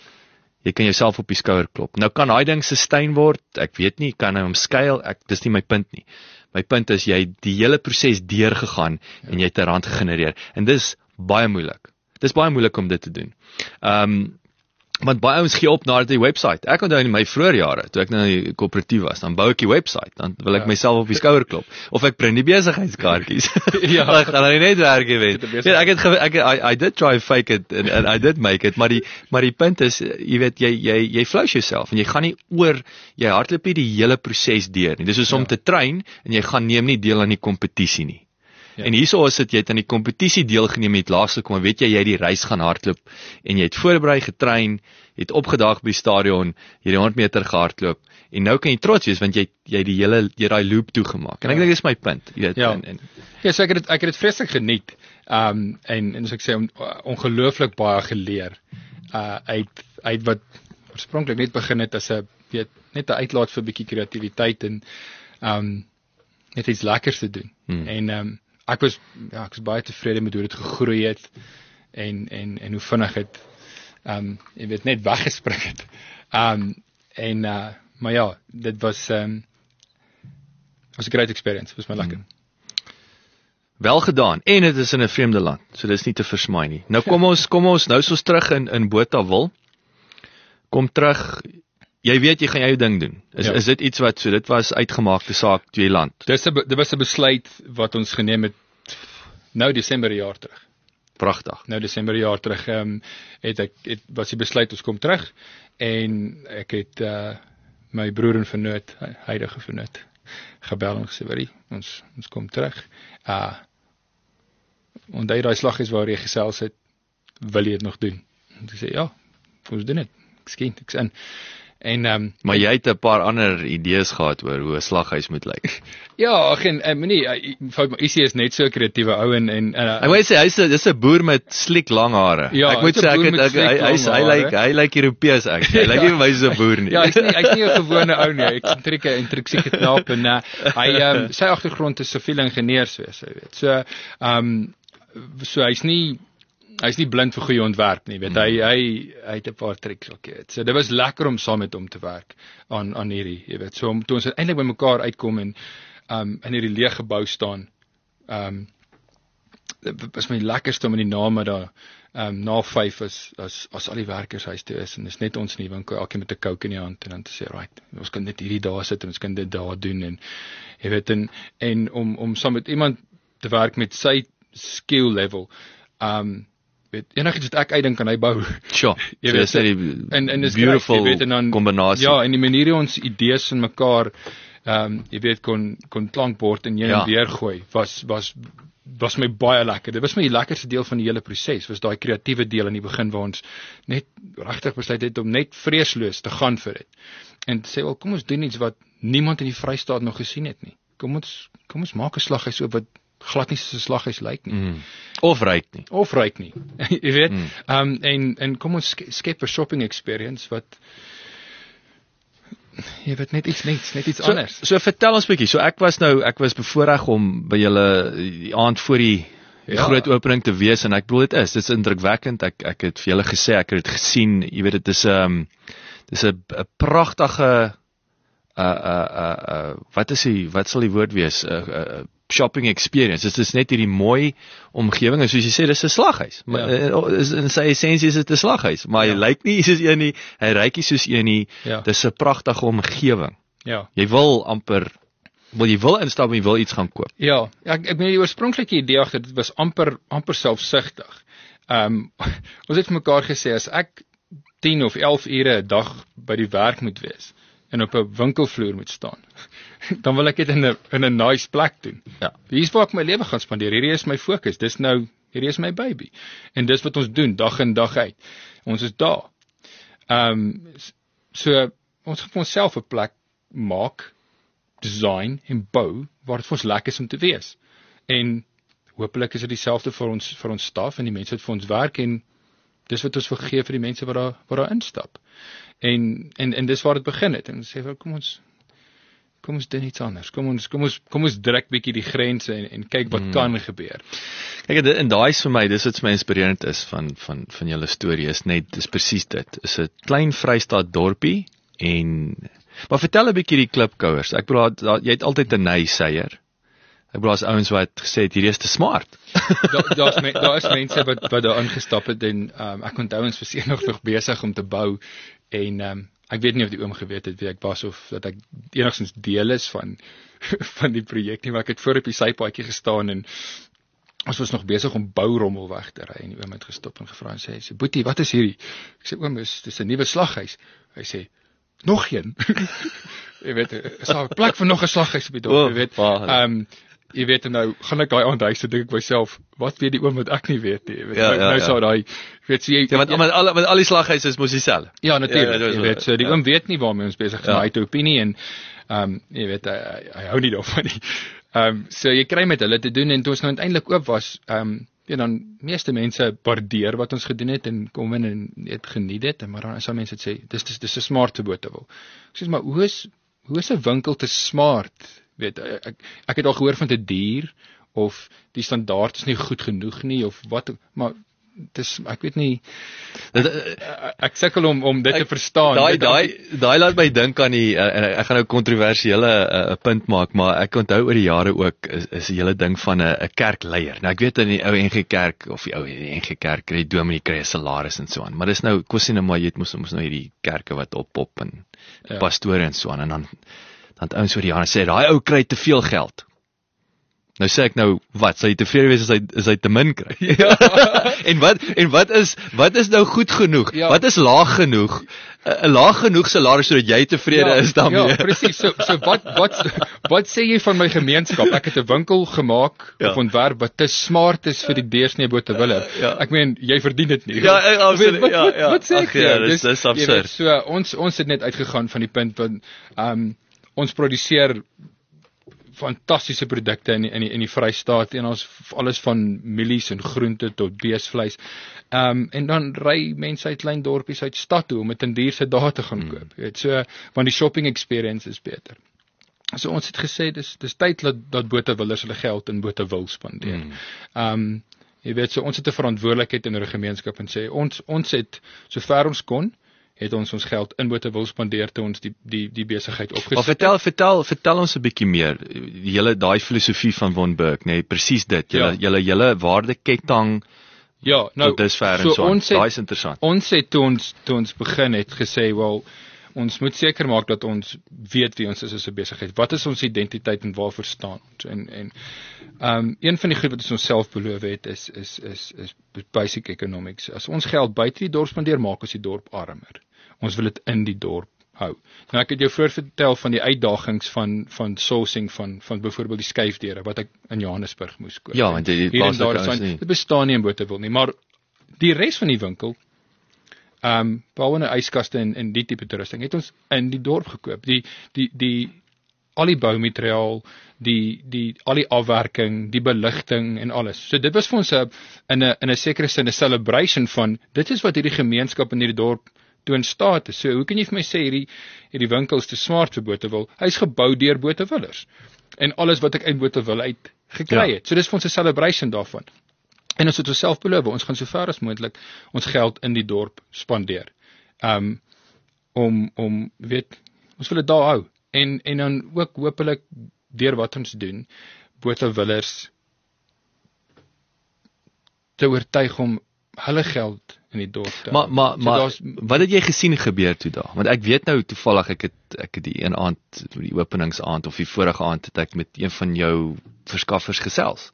Jy kan jouself op die skouer klop. Nou kan daai ding sustain word, ek weet nie, kan hy hom skuil, ek, dis nie my punt nie. My punt is, jy die hele proses deurgegaan, ja. en jy het 'n rand gegenereer. En dis baie moeilik. Dis baie moeilik om dit te doen. Um, want baie ouens gee op na die website. Ek onthou in my vroeë jare, toe ek nou in die koöperatief was, dan bou ek die website, dan wil ek ja. myself op die skouer klop. Of ek print die besigheidskaartjies. ja, ek gaan dan nie werk, jy weet. Ja, ek het, ek, I, I did try fake it, and, and I did make it, maar die, maar die punt is, jy weet, jy, jy, jy flous jouself, en jy gaan nie oor, jy hardloop nie die hele proses deur nie. Dis soos ja. om te train, en jy gaan neem nie deel aan die kompetisie nie. Ja. En hierso is dit, jy het aan die kompetisie deelgeneem, jy het laas gekom, en weet jy, jy het die reis gaan hardloop, en jy het voorberei, getrein, jy het opgedaag by die stadion, jy het die honderd meter gehardloop, en nou kan jy trots wees, want jy, jy die hele, jy daai loop toegemaak, en ek ja. dink dit is my punt, jy weet, ja. en, en, ja, so ek het het, ek het het vreeslik geniet, um, en, en soos ek sê, on, ongelooflik baie geleer, uh, uit, uit wat oorspronklik net begin het, as 'n, weet, net 'n uitlaat vir 'n bietjie kreatiwiteit, en, um, net iets lekkers te doen, hmm. en, um, ek was, ja, ek was baie tevrede met hoe dit gegroei het, en, en, en hoe vinnig het, um, jy weet, net weggespring het, um, en, uh, maar ja, dit was, um, was 'n great experience, was my lekker. Hmm. Wel gedaan, en dit is in 'n vreemde land, so dit is nie te versmaai nie. Nou kom ons, kom ons, nou is ons terug in, in Botawil, kom terug, jy weet, jy gaan jou ding doen. Is, ja. is dit iets wat, so dit was uitgemaakte saak, twee land? Dis a, dit was 'n besluit wat ons geneem het, nou Desember jaar terug. Pragtig. Nou Desember jaar terug, um, het ek, het, was die besluit, ons kom terug, en ek het, uh, my broer en vernoot, huidige vernoot, gebel en gesê, weet jy, ons, ons kom terug. Uh, onthou daai slag is waar jy gesels het, wil jy dit nog doen? En ek sê, ja, kom ons doen dit. Ek skien, ek's in. En, um, Maar jy het 'n paar ander idees gehad oor hoe 'n slaghuis moet lyk. ja, ag en, en nee, Isie is net so 'n kreatiewe ou en, en uh, Ek moet sê, hy's 'n dis 'n boer met sliek lang hare. Ja, ek moet hy's 'n sê, ek boer het, met ek, sliek hy lang hy's- hy hare. lyk, hy lyk Europees ek. Hy lyk nie vir my so 'n boer nie. Ja, hy's nie, hy's nie 'n gewone ou nie, eksentrieke, intrinsieke knaap en uh, hy, um, sy agtergrond is siviele ingenieurswese, jy weet. So, um, so hy's nie, hy's nie blind vir goeie ontwerp nie, weet. Hy, hy, hy het 'n paar triks ook, jy weet. So, dit was lekker om saam met hom te werk aan, aan hierdie, jy weet. So, om, toe ons uiteindelik by mekaar uitkom en, um, in hierdie leeg gebou staan, um, dit was my lekkerste om in die name daar, um, na vyf as, as, as al die werkers huis toe is, en dis net ons in die winkel, elkeen met 'n coke in die hand, en dan te sê, right, ons kan net hierdie daar sit, en ons kan dit daar doen, en, jy weet, en, en om, om saam met iemand te werk met sy skill level, um, weet, enigiets wat ek uitdink kan hy bou. Sure. Jy So weet, is dit die en, en dis beautiful correct, jy weet, en dan, kombinasie. Ja, en die manier hoe ons idees in mekaar, um, jy weet, kon, kon klankbord en heen Ja. en weer gooi, was, was, was my baie lekker. Dit was my die lekkerste deel van die hele proses, was daai kreatiewe deel in die begin waar ons net regtig besluit het om net vreesloos te gaan vir dit. En te sê, wel, kom ons doen iets wat niemand in die Vrystaat nog gesien het nie. Kom ons, kom ons maak 'n slaghuis oop wat glad nie soos 'n slaghuis lyk nie. Mm. Of ryk nie. Of ryk nie. Jy weet, Mm. um, en, en kom ons ske- skep 'n shopping experience wat, jy weet, net iets nets, net iets So, anders. so vertel ons bietjie. So ek was nou ek was bevoorreg om by julle die aand voor die die Ja. groot opening te wees en ek bedoel dit is, dit is indrukwekkend. Ek ek het vir julle gesê, ek het dit gesien. Jy weet dit is 'n um, dis 'n 'n pragtige uh uh uh, uh wat is die wat sal die woord wees? 'n uh, uh, shopping experience. Dit is net hierdie mooi omgewing en soos jy sê dis 'n slaghuis. Maar Ja. uh, is in sy essensie is dit 'n slaghuis, maar hy Ja. lyk nie soos een nie. Hy ryk nie soos een nie. Ja. Dis 'n pragtige omgewing. Ja. Jy wil amper wil jy wil instap en jy wil iets gaan koop. Ja, ek ek meen die oorspronklike idee agter dit was amper amper selfsugtig. Ehm um, ons het vir mekaar gesê as ek tien of elf ure 'n dag by die werk moet wees en op 'n winkelvloer moet staan, dan wil ek dit in 'n in 'n nice plek doen. Ja. Hier's waar ek my lewe gaan spandeer. Hierdie is my fokus. Dis nou hierdie is my baby. En dis wat ons doen dag in dag uit. Ons is daar. Ehm um, so ons gaan vir onsself 'n plek maak, design en bou waar dit vir ons lekker is om te wees. En hopelik is dit dieselfde vir ons vir ons staf en die mense wat vir ons werk en dis wat ons wil gee vir die mense wat daar wat daar instap. En en en dis waar dit begin het. En ons sê wel, kom ons kom ons doen iets anders. Kom ons kom ons kom ons druk bietjie die grense en en kyk wat mm. kan gebeur. Kyk, en daai is vir my, dis wat vir my inspirerend is van van van julle storie is net dis presies dit. Is 'n klein Vrystaat dorpie en maar vertel 'n bietjie die klipkouers. Ek bedoel daar, jy het altyd 'n nyseier. Ek bedoel as ouens wat gesê het hierdie is te smart. Daar daar's me, daar is mense wat wat daar ingestap het en um, ek onthou ons was eendag besig om te bou en um, ek weet nie of die oom geweet het wie ek was of dat ek enigstens deel is van van die projek nie, maar ek het voor op die sypaadjie gestaan en ons was nog besig om bourommel weg te ry en die oom het gestop en gevra en sê, sê Boetie, wat is hierdie? Ek sê oom, dis dis 'n nuwe slaghuis. Hy sê nog een. Jy weet, is daar 'n plek vir nog 'n slaghuis op die dorp, jy weet. Ehm um, jy weet nou gaan ek daai aand huis toe dink ek myself, wat weet die oom wat ek nie weet nie, jy weet. Ja, nou ja, nou ja. sou daai weet jy Ja, want met al met al die slaghuise is mos dieselfde. Ja, natuurlik. Ja, ja, Jy weet, so die ja. oom weet nie waarmee ons besig is Ja. nie, hy het 'n opinie en ehm um, jy weet hy, hy, hy hou nie daarvan nie. Ehm um, so jy kry met hulle te doen en toe ons nou uiteindelik oop was, ehm um, ja dan meeste mense waardeer wat ons gedoen het en kom in en net geniet dit, maar dan is daar mense wat sê dis dis dis 'n smart te bote wil. Ek sê maar hoe is hoe is 'n winkel te smart? Weet ek ek het al gehoor van te duur of die standaard is nie goed genoeg nie of wat, maar dis ek weet nie Dit, ek, ek sukkel om om dit te verstaan. Daai Dit- daai daai laat my dink aan die uh, en ek gaan nou 'n kontroversiële uh, punt maak, maar ek onthou oor die jare ook is, is die hele ding van 'n 'n kerkleier. Nou ek weet in die ou N G Kerk of die ou N G Kerk kry die dominee kry 'n salaris en so aan, maar dis nou kwessie nou maar jy het mos mos nou hierdie kerke wat oppop en Ja. pastore en so aan en dan dan het ouens oor die jare sê daai ou kry te veel geld. Nou sê ek nou, wat, sal jy tevrede wees as hy as hy te min kry? Ja. en wat en wat is wat is nou goed genoeg? Ja. Wat is laag genoeg? 'n Laag genoeg salaris sodat jy tevrede ja, is daarmee. Ja, presies. So so wat wat wat sê jy van my gemeenskap? Ek het 'n winkel gemaak Ja. of ontwerp wat te smart is vir die deursnee Botawiller. Ja. Ek meen, jy verdien dit nie. Ja, eh, absoluut. Wat, Ja, wat, ja. wat sê ek Ag, vir ja, jou? dis- dis jy absurd. weet, so ons ons het net uitgegaan van die punt van ehm um, ons produseer fantastiese produkte in die, in die in die Vrystaat en ons alles van mielies en groente tot beesvleis. Ehm um, en dan ry mense uit klein dorpies uit stad toe om dit in duurse dae te gaan koop. Jy weet, so want die shopping experience is beter. So ons het gesê dis dis tyd dat dat Botawillers hulle geld in Botawil spandeer. Ehm mm. um, jy weet, so ons het 'n verantwoordelikheid in 'n gemeenskap en sê ons ons het sover ons kon het ons ons geld in Botawil spandeer toe ons die die die besigheid opgesit. Maar vertel vertel vertel ons 'n bietjie meer die hele daai filosofie van Von Berg, nê, nee, presies dit. Julle Ja. julle julle waardeketting Ja, nou tot dusver en so so. ons het- Daai is interessant. Ons het toe ons toe ons begin het gesê, wel, ons moet seker maak dat ons weet wie ons is as 'n besigheid. Wat is ons identiteit en waarvoor staan ons? En en ehm um, een van die goed wat ons onsself beloof het is is is is basic economics. As ons geld buite die dorp spandeer, maak ons die dorp armer. Ons wil dit in die dorp hou. Nou ek het jou vroeër vertel van die uitdagings van van sourcing van van byvoorbeeld die skuifdeure wat ek in Johannesburg moes koop. Ja, want die- die Hier en daar plaaslike is ouens nie. dit bestaan nie in Botawil nie, maar die res van die winkel, ehm um, behalwe 'n yskaste en en die tipe toerusting, het ons in die dorp gekoop. Die die die al die boumateriaal, die die al die afwerking, die beligting en alles. So dit was vir ons 'n in 'n in 'n sekere sin 'n celebration van dit is wat hierdie gemeenskap in hierdie dorp toon staat is. So hoe kan jy vir my sê hierdie hierdie winkel is te smart vir Botawil? Hy's gebou deur Botawillers. En alles wat ek uit Botawil uit gekry Ja. het. So dis vir ons 'n celebration daarvan. En ons het onsself beloof, ons gaan so ver as moontlik ons geld in die dorp spandeer. Um om om weet, ons wil dit daar hou. En en dan ook hopelik deur wat ons doen, Botawillers te oortuig om hulle geld in die dorp te Maar hou. maar So maar daar's- wat het jy gesien gebeur toe daar? Want ek weet nou toevallig ek het ek het die een aand, die openingsaand of die vorige aand het ek met een van jou verskaffers gesels.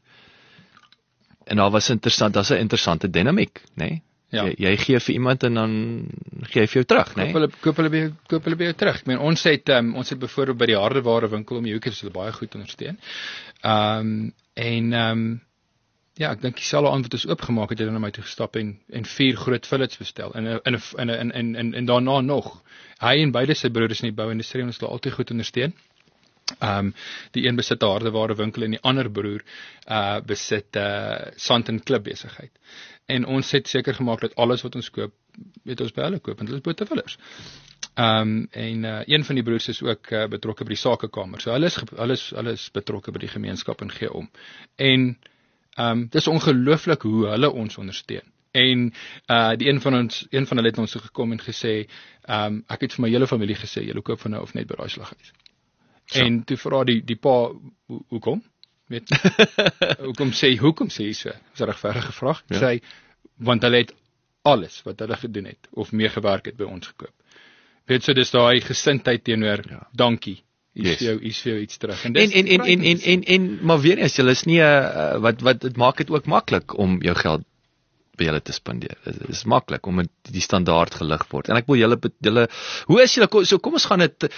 En daar was interessant, daar's 'n interessante dinamiek, nê? Nee? Ja. Jy, jy gee vir iemand en dan gee hy vir jou terug, nê? Koop hulle koop hulle by koop hulle by jou terug. Ek meen ons het um, ons het byvoorbeeld by die hardeware winkel om die hoek het hulle baie goed ondersteun. Ehm um, en ehm um, ja, ek dink dieselfde aand wat ons oopgemaak het, het hulle na my toe gestap en en vier groot fillets bestel in 'n in 'n in 'n en en en daarna nog. Hy en beide sy broers in die bouindustrie en ons het hulle altyd goed ondersteun. Ehm um, die een besit 'n hardeware winkel en die ander broer uh besit 'n uh, sand en klip besigheid. En ons het seker gemaak dat alles wat ons koop, weet ons by hulle koop, want hulle is Botawillers. Ehm um, en uh, een van die broers is ook uh, betrokke by die sakekamer. So hulle is hulle is hulle is betrokke by die gemeenskap en gee om. En ehm um, dis ongelooflik hoe hulle ons ondersteun. En uh die een van ons een van hulle het ons toe gekom en gesê, ehm um, ek het vir my hele familie gesê, julle koop van nou af net by daai slaghuis. So. En toe vra die die pa, ho, hoekom? Weet hoekom sê hoekom sê hy so? Dis 'n regverdige vraag. Ja. Sê hy want hulle het alles wat hulle gedoen het of meegewerk het by ons gekoop. Weet so dis daai gesindheid teenoor Ja. dankie. Iets Yes. vir jou, iets vir jou iets terug. En en en en en en, en, en maar weer eens, julle is nie 'n uh, wat wat dit maak dit ook maklik om jou geld by julle te spandeer. Dit is maklik om dit die standaard gelig word. En ek wil julle julle hoe is julle so kom ons gaan dit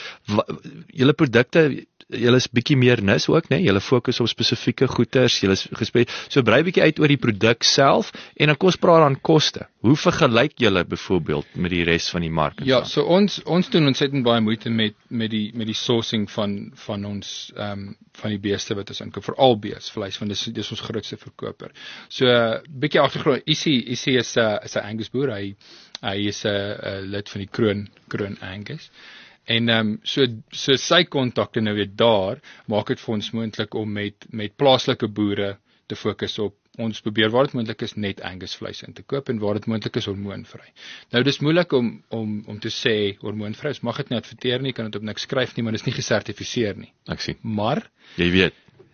julle produkte julle is bietjie meer nis ook, né? Nee? Julle fokus op spesifieke goederes, julle gespreek. So brei bietjie uit oor die produk self en dan kom ons praat aan koste. Hoe vergelyk julle byvoorbeeld met die res van die mark? Ja, so ons ons doen ontsettend baie moeite met met die met die sourcing van van ons ehm um, van die beeste wat ons inkoop, veral beesvleis, want dis dis ons grootste verkoper. So 'n uh, bietjie agtergrond, Issy Issy is 'n uh, is 'n Angus boer. Hy hy is 'n uh, uh, lid van die kroon kroon Angus. En ehm um, so so sy kontakte nou weer daar maak dit vir ons moontlik om met met plaaslike boere te fokus op ons probeer waar dit moontlik is net Angus vleis in te koop en waar dit moontlik is hormoonvry. Nou dis moeilik om om om te sê hormoonvry, ons mag dit nie adverteer nie, kan dit op niks skryf nie, maar dit is nie gesertifiseer nie. Ek sien. Maar Jy weet.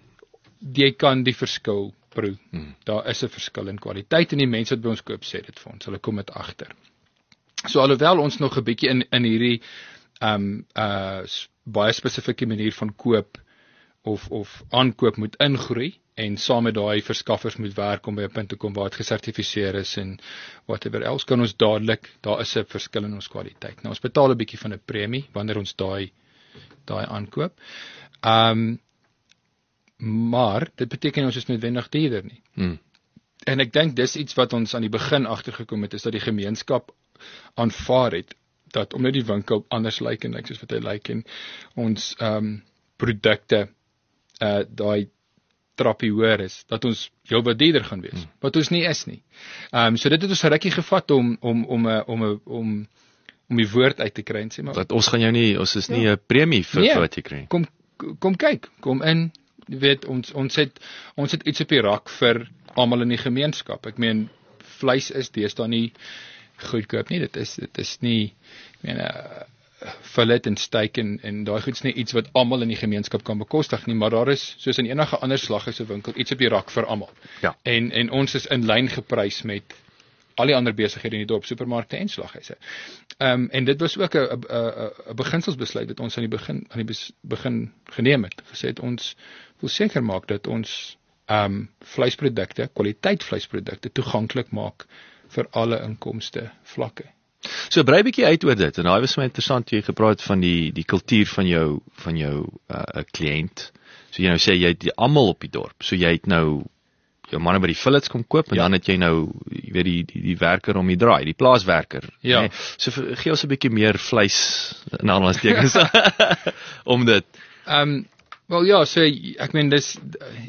jy kan die verskil proe. Hmm. Daar is 'n verskil in kwaliteit en die mense wat by ons koop sê dit vir ons. Hulle kom dit agter. So alhoewel ons nog 'n bietjie in in hierdie ehm um, uh baie spesifieke manier van koop of of aankoop moet ingroei en saam met daai verskaffers moet werk om by 'n punt te kom waar dit gesertifiseer is en whatever else, kan ons dadelik, daar is 'n verskil in ons kwaliteit. Nou ons betaal 'n bietjie van 'n premie wanneer ons daai daai aankoop. Ehm um, maar dit beteken ons is noodwendig duurder nie. Hmm. En ek dink dis iets wat ons aan die begin agtergekom het, is dat die gemeenskap aanvaar het dat omdat die winkel anders lyk en lyk soos wat hy lyk en ons ehm um, produkte uh daai trappie hoër is, dat ons heel wat duurder gaan wees, hmm. wat ons nie is nie. Ehm um, so dit het ons 'n rukkie gevat om om om 'n om 'n om om die woord uit te kry en sê maar dat ons gaan jou nie, ons is nie 'n ja. premie vir, nee, vir wat jy kry. Kom kom kyk, kom in, jy weet ons ons het ons het iets op die rak vir almal in die gemeenskap. Ek meen vleis is deesdae nie goedkoop nie. Dit is dit is nie ek meen uh, filet en steak en en daai goed's nie iets wat almal in die gemeenskap kan bekostig nie, maar daar is soos in enige ander slaghuise winkel iets op die rak vir almal. Ja. En en ons is in lyn geprys met al die ander besighede in die dorp, supermarkte en slaghuise. Ehm um, en dit was ook 'n 'n 'n 'n beginselsbesluit wat ons aan die begin aan die bes, begin geneem het. Gesê het ons wil seker maak dat ons ehm um, vleisprodukte, kwaliteit vleisprodukte toeganklik maak vir alle inkomste vlakke. So brei 'n bietjie uit oor dit en daai was vir my interessant jy gepraat van die die kultuur van jou van jou 'n uh, kliënt. So jy nou sê jy het almal op die dorp. So jy het nou jou manne by die fillets kom koop en ja. dan het jy nou jy weet die die die werker om die draai, die plaaswerker. Ja. Nee, so gee ons 'n bietjie meer vleis in aanhalingstekens om dit. Ehm um, wel ja, so ek meen dis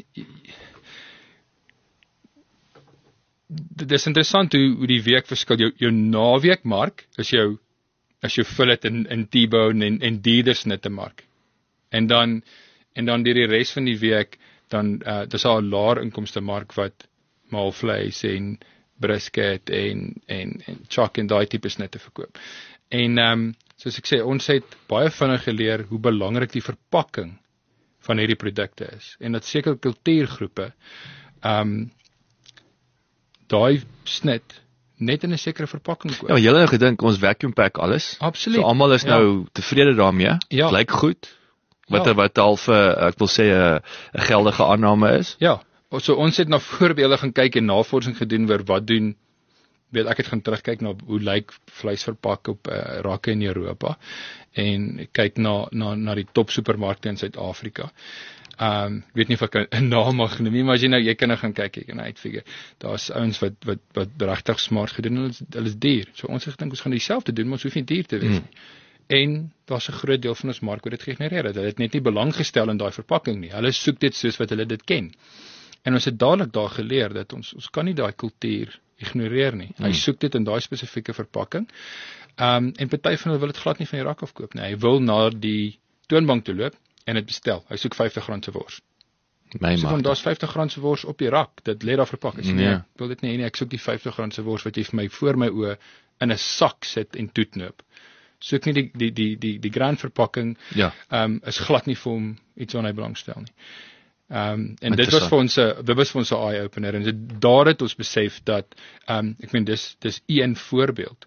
dit is interessant hoe hoe die week verskil. Jou jou naweekmark is jou as jou fillet in in T-bone en en diersnitte mark. En dan en dan deur die res van die week dan uh, dis al 'n laer inkomste mark wat maalvleis en brisket en en en chuck en daai tipe snitte verkoop. En ehm um, soos ek sê, ons het baie vinnig geleer hoe belangrik die verpakking van hierdie produkte is en dat sekere kultuurgroepe ehm um, daai snit net in 'n sekere verpakking koop. Ja, maar julle het gedink ons vacuum pack alles. Absoluut. So almal is ja. nou tevrede daarmee. Ja. Lyk goed. Wat ja. wat half 'n ek wil sê 'n 'n geldige aanname is. Ja. So ons het na voorbeelde gaan kyk en navorsing gedoen oor wat doen weet ek het gaan terugkyk na hoe lyk vleis verpak op uh, rakke in Europa en kyk na na na die top supermarkte in Suid-Afrika. Ehm um, weet nie of ek 'n naam mag noem nie, maar as jy nou jy kan nou gaan kyk, jy kan uitfigure. Daar's ouens wat wat wat regtig smart gedoen en hulle is, hulle is duur. So ons het gedink ons gaan dieselfde doen, maar ons hoef nie duur te wees nie. Hmm. En daar's 'n groot deel van ons mark wat dit geïgnoreer het. Hulle het net nie belang gestel in daai verpakking nie. Hulle soek dit soos wat hulle dit ken. En ons het dadelik daar geleer dat ons ons kan nie daai kultuur ignoreer nie. Hy hmm. soek dit in daai spesifieke verpakking. Ehm um, en party van hulle wil dit glad nie van die rak af koop nie. Hy wil na die toonbank toe loop en dit bestel. Hy soek vyftig rand se wors. My so dan daar's vyftig rand se wors op die rak. Dit lê daar verpak. Ek sê nee, ek wil dit nie, nee, ek soek die vyftig rand se wors wat jy vir my voor my oë in 'n sak sit en toetnoop. Soek nie die die die die die grand verpakking. Ja. Ehm um, is glad nie vir hom iets wat hy belangstel nie. Ehm um, en dit was vir ons 'n dit was vir ons 'n eye opener en dit daar het ons besef dat ehm um, ek meen dis dis een voorbeeld.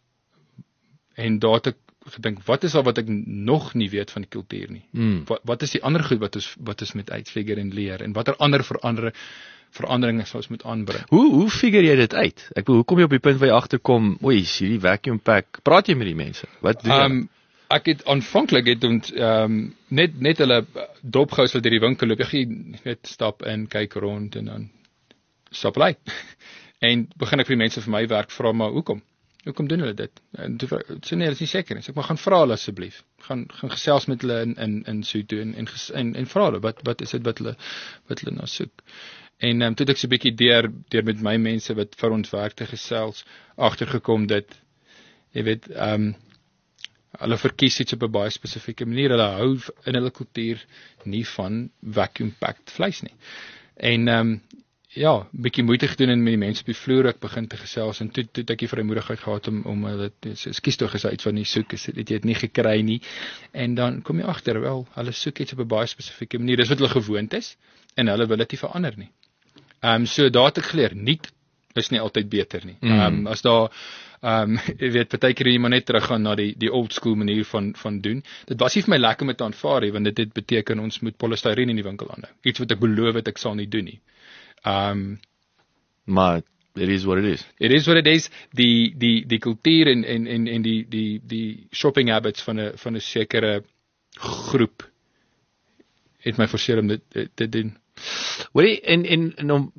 En daar het ek gedink wat is al wat ek nog nie weet van die kultuur nie. Hmm. Wat wat is die ander goed wat ons wat ons met uitfigure en leer en watter ander verander veranderinge sou ons moet aanbring. Hoe hoe figure jy dit uit? Ek bedoel, hoe kom jy op die punt waar jy agterkom, oei, hierdie vacuum pack. Praat jy met die mense? Wat doen jy? Um, ek het aanvanklik het ons ehm um, net net hulle dopgehou wat deur die winkel loop. Jy weet stap in, kyk rond en dan stap lei. En begin ek vir die mense vir my werk vra maar hoekom? Hoekom doen hulle dit? En toe sê nee, hulle is nie seker nie. So ek maar gaan vra hulle asseblief. Gaan gaan gesels met hulle in in in Soto en en en, en vra hulle wat wat is dit wat hulle wat hulle nou soek. En um, toe het ek so 'n bietjie deur deur met my mense wat vir ons werk te gesels agtergekom dit jy weet ehm um, hulle verkies iets op 'n baie spesifieke manier. Hulle hou in hulle kultuur nie van vacuum packed vleis nie. En ehm um, ja, bietjie moeite gedoen en met die mense op die vloer ek begin te gesels en toe toe ek die vrymoedigheid gehad om om hulle ekskuus tog is iets wat nie soek is dit jy het nie gekry nie en dan kom jy agter wel hulle soek iets op 'n baie spesifieke manier dis wat hulle gewoond is en hulle wil dit nie verander nie. Ehm um, so daar het ek geleer nie is nie altyd beter nie. Ehm um, as daar Ehm um, jy weet partykeer jy maar net teruggaan na die die old school manier van van doen. Dit was nie vir my lekker om te aanvaar nie, want dit het beteken ons moet polystyreen in die winkel aanhou. Iets wat ek beloof het ek sal nie doen nie. Ehm um, Maar it is what it is. It is what it is. Die die die kultuur en en en en die die die shopping habits van 'n van 'n sekere groep het my forceer om dit te doen. Hoorie, en en en om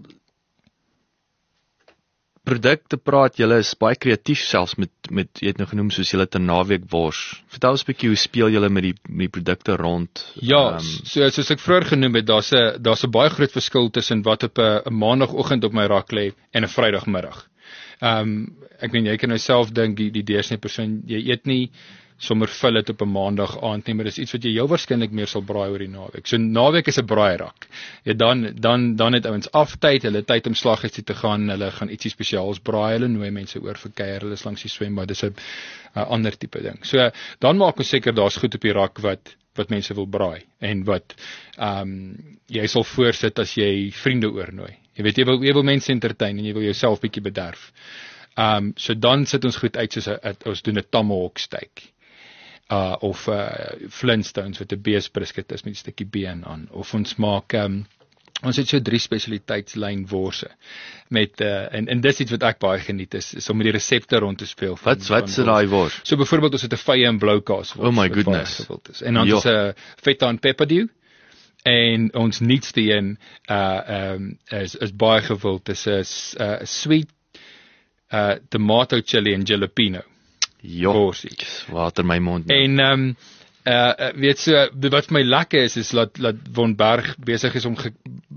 produkte praat, julle is baie kreatief selfs met met jy het nou genoem soos julle 'n naweek wors. Vertel ons 'n bietjie hoe speel julle met die met die produkte rond? Ja, um, so soos ek vroeër genoem het, daar's 'n daar's 'n baie groot verskil tussen wat op 'n 'n maandagooggend op my rak lê en 'n vrydagmiddag. Ehm um, ek meen jy kan nou self dink die die deursnee persoon, jy eet nie sommer vul dit op 'n maandag aand nie, maar dis iets wat jy heel waarskynlik meer sal braai oor die naweek. So naweek is 'n braairak. Ja, dan dan dan het ouens aftyd, hulle tyd om slaghuis toe te gaan, hulle gaan ietsie spesiaals braai, hulle nooi mense oor vir kuier, hulle is langs die swembad, dis 'n uh, ander tipe ding. So dan maak ons seker daar's goed op die rak wat wat mense wil braai en wat ehm um, jy sal voorsit as jy vriende oornooi. Jy weet jy wil jy wil mense entertain en jy wil jouself bietjie bederf. Ehm um, so dan sit ons goed uit soos 'n ons doen 'n tomahawk steak. Uh, of uh, Flintstones wat 'n beesbrisket is met 'n stukkie been aan, of ons maak um, ons het so drie spesialiteitslyn worse met uh, en en dis iets wat ek baie geniet is, is om met die resepte rond te speel. Van, wat wat se daai wors? So byvoorbeeld ons het 'n vye en blou kaas wors. Oh my goodness. En dan is 'n uh, feta en pepperdew. En ons nuutste een uh um is is baie gewild, dis 'n uh, sweet uh tomato chili en jalapeno. Jo, water my mond nou. En ehm um, uh weet so wat vir my lekker is is laat laat Von Berg besig is om ge,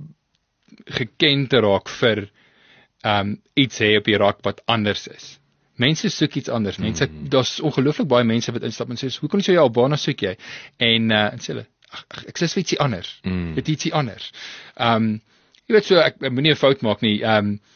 geken te raak vir ehm um, iets hê op die rak wat anders is. Mense soek iets anders. Mense mm. daar's ongelooflik baie mense wat instap en sê, "Hoe kom jy so Albana soek jy?" En uh en sê hulle, "Ag ek sê ietsie anders. Mm. Dit ietsie anders." Ehm um, jy weet so ek, ek moenie 'n fout maak nie. Ehm um,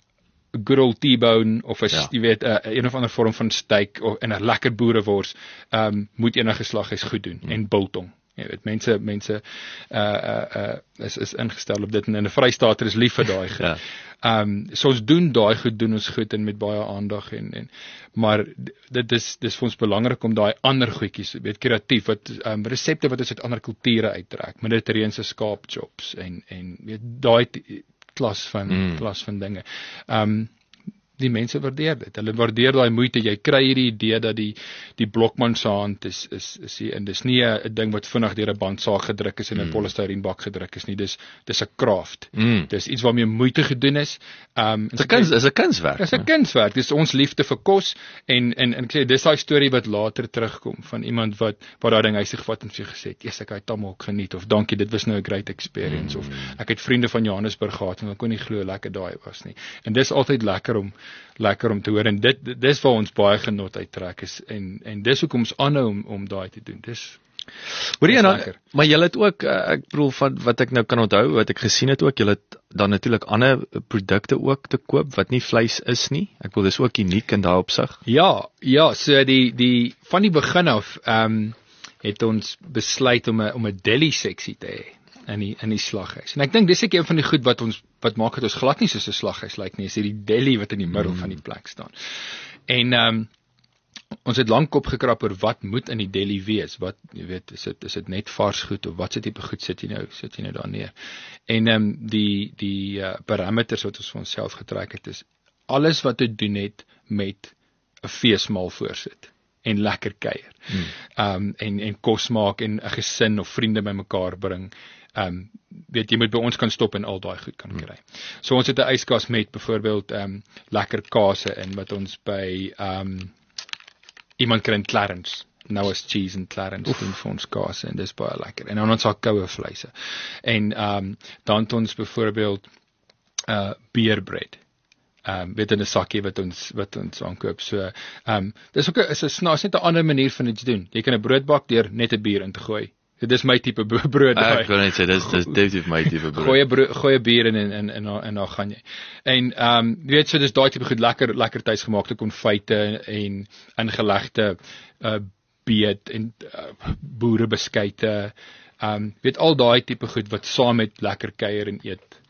good old T-bone of 'n ja. jy weet 'n uh, een of ander vorm van steak of en 'n lekker boerewors ehm um, moet enige slaghuis goed doen mm. en biltong. Jy weet mense mense uh uh uh is is ingestel op dit en in 'n Vrystaat is lief vir daai goed. Ja. Ehm um, so ons doen daai goed doen ons goed en met baie aandag en en maar dit is dis vir ons belangrik om daai ander goedjies weet kreatief wat ehm um, resepte wat ons uit ander kulture uittrek. Mediterrane skaapchops en en weet daai klas van mm. klas van dinge. Ehm um, die mense waardeer dit. Hulle waardeer daai moeite. Jy kry hierdie idee dat die die Blokman se hand is is is hier en dis nie 'n ding wat vinnig deur 'n bandsaag gedruk is en 'n mm. polystyreenbak gedruk is nie. Dis dis 'n craft. Mm. Dis iets waarmee moeite gedoen is. Ehm um, dis 'n kuns, is 'n kunswerk. Dis 'n kunswerk. Dis ons liefde vir kos en en en ek sê dis daai storie wat later terugkom van iemand wat wat daai ding hy sig gevat en vir gesê het, "Eers ek het tomahawk geniet" of "Dankie, dit was nou 'n great experience" mm. of "Ek het vriende van Johannesburg gehad en ek kon nie glo lekker daai was nie." En dis altyd lekker om lekker om te hoor en dit dis waar ons baie genot uittrek is en en dis hoekom ons aanhou om om daai te doen. Dis Hoorie en dan, maar julle het ook ek bedoel van wat ek nou kan onthou, wat ek gesien het ook, julle het dan natuurlik ander produkte ook te koop wat nie vleis is nie. Ek bedoel dis ook uniek in daai opsig. Ja, ja, so die die van die begin af ehm um, het ons besluit om 'n om 'n deli seksie te hê in die in die slaghuis. En ek dink dis ek een van die goed wat ons wat maak dit ons glad nie soos 'n slaghuis lyk nie, is hierdie deli wat in die middel mm. van die plek staan. En ehm um, ons het lank kop gekrap oor wat moet in die deli wees. Wat jy weet, is dit is dit net vars goed of wat se tipe goed sit jy nou sit jy nou daar neer. En ehm um, die die uh, parameters wat ons vir onsself getrek het is alles wat te doen het met 'n feesmaal voorsit en lekker kuier. Ehm mm. um, en en kos maak en 'n gesin of vriende bymekaar bring. Ehm um, weet jy moet by ons kan stop en al daai goed kan kry. Hmm. So ons het 'n yskas met byvoorbeeld ehm um, lekker kase in wat ons by ehm um, iemand kry in Clarence. Nou is cheese in Clarence doen vir ons kase en dis baie lekker. En dan ons het koue vleise. En ehm um, dan het ons byvoorbeeld uh beerbread. Ehm um, weet in 'n sakkie wat ons wat ons aankoop. So ehm um, dis ook 'n is 'n snaaks net 'n ander manier van iets doen. Jy kan 'n brood bak deur net 'n bier in te gooi. Dit is my tipe brood daai. Ek kan net sê dis dis definitief my tipe brood. Goeie brood, goeie bier en en en en, en dan gaan jy. En ehm um, jy weet so dis daai tipe goed lekker lekker tuisgemaakte konfyte en ingelegde uh beet en uh, boerebeskuite. Ehm um, weet al daai tipe goed wat saam met lekker kuier en eet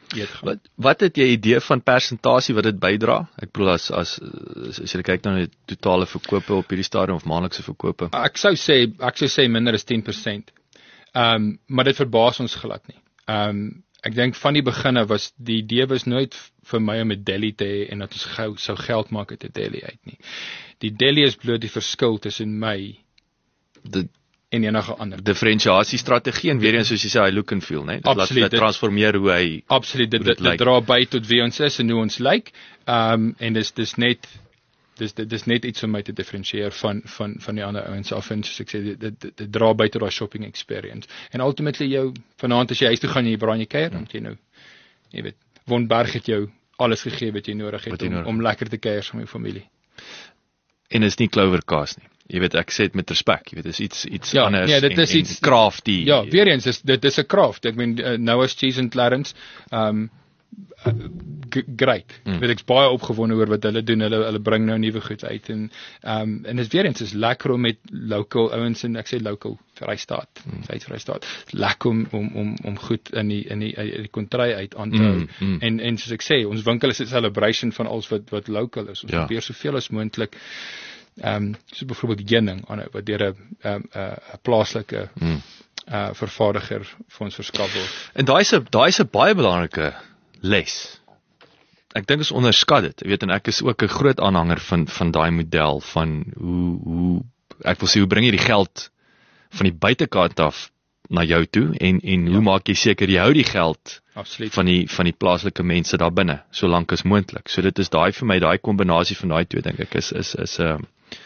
eet gaan. Wat wat het jy idee van persentasie wat dit bydra? Ek bedoel as as as, as jy kyk na die totale verkope op hierdie stadium of maandelikse verkope. Ek sou sê ek sou sê minder as ten persent. Ehm um, maar dit verbaas ons glad nie. Ehm um, ek dink van die beginne was die idee was nooit vir my om 'n deli te hê en dat ons gou sou geld maak uit 'n deli uit nie. Die deli is bloot die verskil tussen my Die en enige ander. differentiasiestrategie en weer eens soos jy sê hy look and feel, né? Dit laat Absoluut, dit dit- transformeer hoe hy Absoluut, dit hoe dit, dit dit lyk. dra by tot wie ons is en hoe ons lyk. Ehm um, en dis dis net dis dit is net iets om my te diferensieer van van van die ander ouens af en soos ek sê dit dit, dit, dit dra by tot daai shopping experience. En ultimately jou vanaand as jy huis toe gaan en jy braai jy kuier, dan moet jy nou jy weet, Von Berg het jou alles gegee wat jy nodig het Wat jy om, nodig om lekker te kuier saam met jou familie. en is nie cloverkaas nie. Jy weet ek sê dit met respek, jy weet dis iets iets Ja, anders nee, dit en, is en iets- crafty. Ja, weer eens is dit is 'n craft. Ek meen uh, Noah's Cheese and Clarence, ehm um, uh, g- great. Mm. Weet ek's baie opgewonde oor wat hulle doen. Hulle hulle bring nou nuwe goed uit en ehm um, en dis weer eens is lekker om met local ouens en ek sê local Vrystaat, mm. Suid-Vrystaat. Lekker om om om om goed in die in die in die kontry uit aan te hou. Mm, mm. En en soos ek sê, ons winkel is 'n celebration van alles wat wat local is. Ons Ja. probeer soveel as moontlik ehm um, so byvoorbeeld heuning aanhou wat deur 'n 'n 'n plaaslike Mm. uh vervaardiger vir ons verskaf word. En daai is 'n daai is 'n baie belangrike les. Ek dink ons onderskat dit. Jy weet en ek is ook 'n groot aanhanger van van daai model van hoe hoe ek wil sê hoe bring jy die geld van die buitekant af na jou toe en en hoe maak jy seker jy hou die geld Absoluut. van die van die plaaslike mense daar binne solank as moontlik. So dit is daai vir my daai kombinasie van daai twee dink ek is is is 'n uh,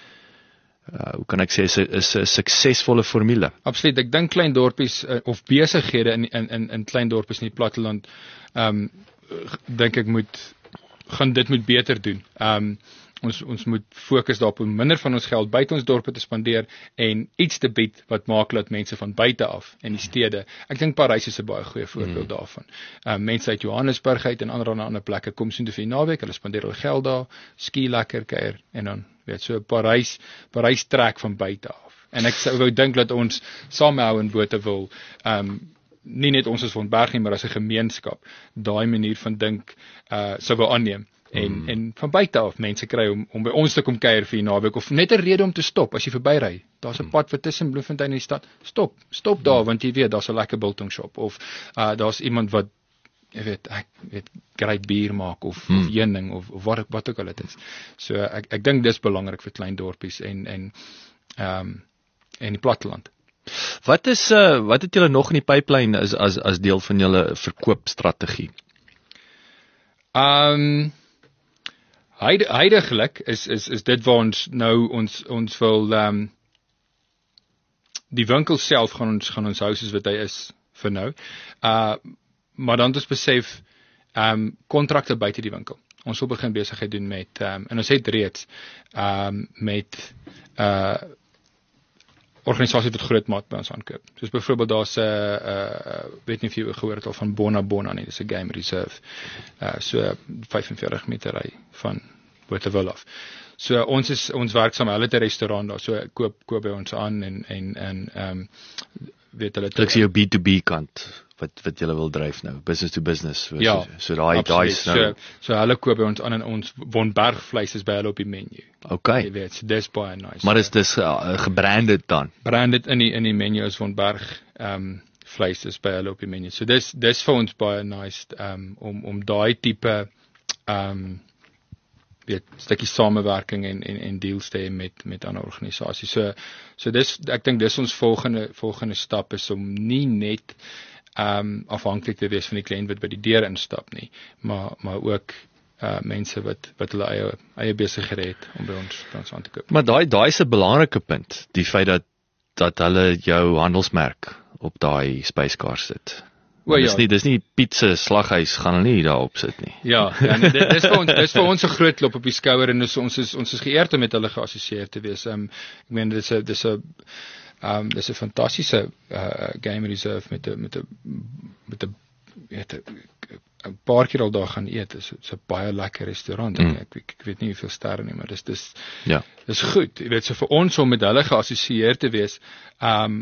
uh, hoe kan ek sê is 'n is 'n suksesvolle formule. Absoluut. Ek dink klein dorpies uh, of besighede in in in in klein dorpies in die platteland ehm um, dink ek moet gaan dit moet beter doen. Ehm um, ons ons moet fokus daarop om minder van ons geld buite ons dorpe te spandeer en iets te bied wat maak dat mense van buite af en die stede. Ek dink Parys is 'n baie goeie voorbeeld mm. daarvan. Ehm um, mense uit Johannesburg uit en ander ander ander plekke kom sien toe vir die naweek, hulle spandeer hulle geld daar, ski lekker kuier en dan weet so Parys Parys trek van buite af. En ek sou wou dink dat ons samehou in Botawil ehm um, nie net ons as Von Berg nie, maar as 'n gemeenskap daai manier van dink uh sou wou aanneem en mm. en van buite af mense kry om om by ons te kom kuier vir die naweek of net 'n rede om te stop as jy verbyry. Daar's 'n pad wat tussen Bloemfontein en die stad. Stop, stop mm. daar want jy weet daar's 'n lekker biltong shop of uh daar's iemand wat jy weet ek weet great bier maak of mm. of heuning of, of wat wat ook al dit is. So ek ek dink dis belangrik vir klein dorpies en en ehm um, en die platteland. Wat is uh, wat het julle nog in die pipeline as as as deel van julle verkoopstrategie? Ehm um, heide, heidiglik is is is dit waar ons nou ons ons wil ehm um, die winkel self gaan ons gaan ons hou soos wat hy is vir nou. Uh maar dan het ons besef ehm um, kontrakte buite die winkel. Ons wil begin besigheid doen met ehm um, en ons het reeds ehm um, met uh organisasies wat groot maat by ons aankoop. Soos byvoorbeeld daar's 'n uh, weet nie of jy gehoor het al van Bona Bona nie, dis 'n game reserve. Uh so vyfenveertig meter ry van Botawil af. So ons is ons werksaam, hulle het 'n restaurant daar, so koop koop by ons aan en en en ehm um, weet hulle Dit is jou B to B kant wat wat julle wil dryf nou, business to business. So, Ja, so, so daai daai is nou so, so hulle koop by ons aan en ons Von Berg vleis is by hulle op die menu. okay. Jy weet, so dis baie nice. Maar is dis uh, gebranded dan? branded in die in die menu is Von Berg ehm um, vleis is by hulle op die menu. So dis dis vir ons baie nice ehm um, om om daai tipe ehm um, weet stukkie samewerking en en en deals te hê met met ander organisasies. So so dis ek dink dis ons volgende volgende stap is om nie net ehm um, afhanklik te wees van die kliënt wat by die deur instap nie, maar maar ook uh mense wat wat hulle eie eie besighede het om by ons by ons aan te koop. Maar daai daai is 'n belangrike punt, die feit dat dat hulle jou handelsmerk op daai spyskaart sit. O, ja. Dis nie dis nie pizza slaghuis gaan hulle nie daarop sit nie. Ja, ja nee, dit dis vir ons dis vir ons 'n groot klop op die skouer en dis, ons is ons is geëerd om met hulle geassosieer te wees. Um, ek meen dit is 'n dis 'n um, dis 'n fantastiese uh, game reserve met 'n met 'n met 'n weet 'n paar keer al daar gaan eet. Dit is 'n baie lekker restaurant. Mm. Ek, ek ek weet nie hoeveel sterre nie, maar dis dis Ja. dis goed. Jy weet so vir ons om met hulle geassosieer te wees, um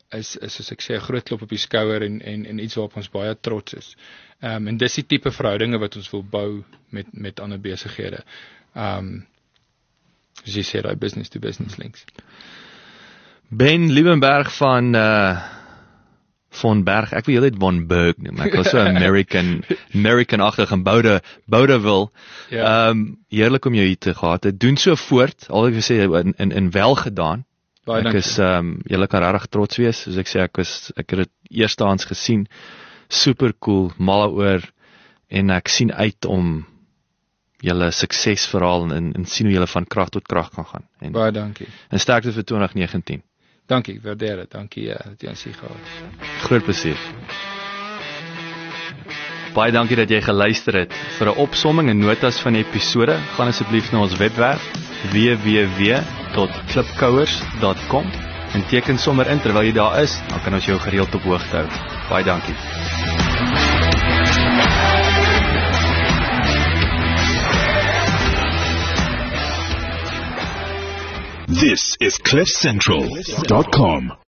is is soos ek sê 'n groot klop op die skouer en en en iets waarop ons baie trots is. Ehm um, en dis die tipe verhoudinge wat ons wil bou met met ander besighede. Ehm um, as jy sê daai business to business links. Ben Liebenberg van uh Von Berg, ek wil julle Von Berg noem. Ek was so American American-agtig in Boude Boudeville. Ehm Ja. um, heerlik om jou hier te gehad. Het doen so voort, al ek wil sê in in, in wel gedaan. Baie Ek dankie. is ehm um, julle kan regtig trots wees, soos ek sê ek was ek het dit eerstehands gesien. Super cool, mal oor en ek sien uit om julle suksesverhaal en en sien hoe julle van krag tot krag kan gaan. En Baie dankie. en sterkte vir twintig negentien. Dankie, ek waardeer dit. Dankie ja, dat jy ons hier gehad. Groot plesier. Baie dankie dat jy geluister het. Vir 'n opsomming en notas van die episode, gaan asseblief na ons webwerf w w w dot klipkouers dot com en teken sommer in terwyl jy daar is, dan kan ons jou gereeld op hoogte hou. Baie dankie. This is cliff central dot com.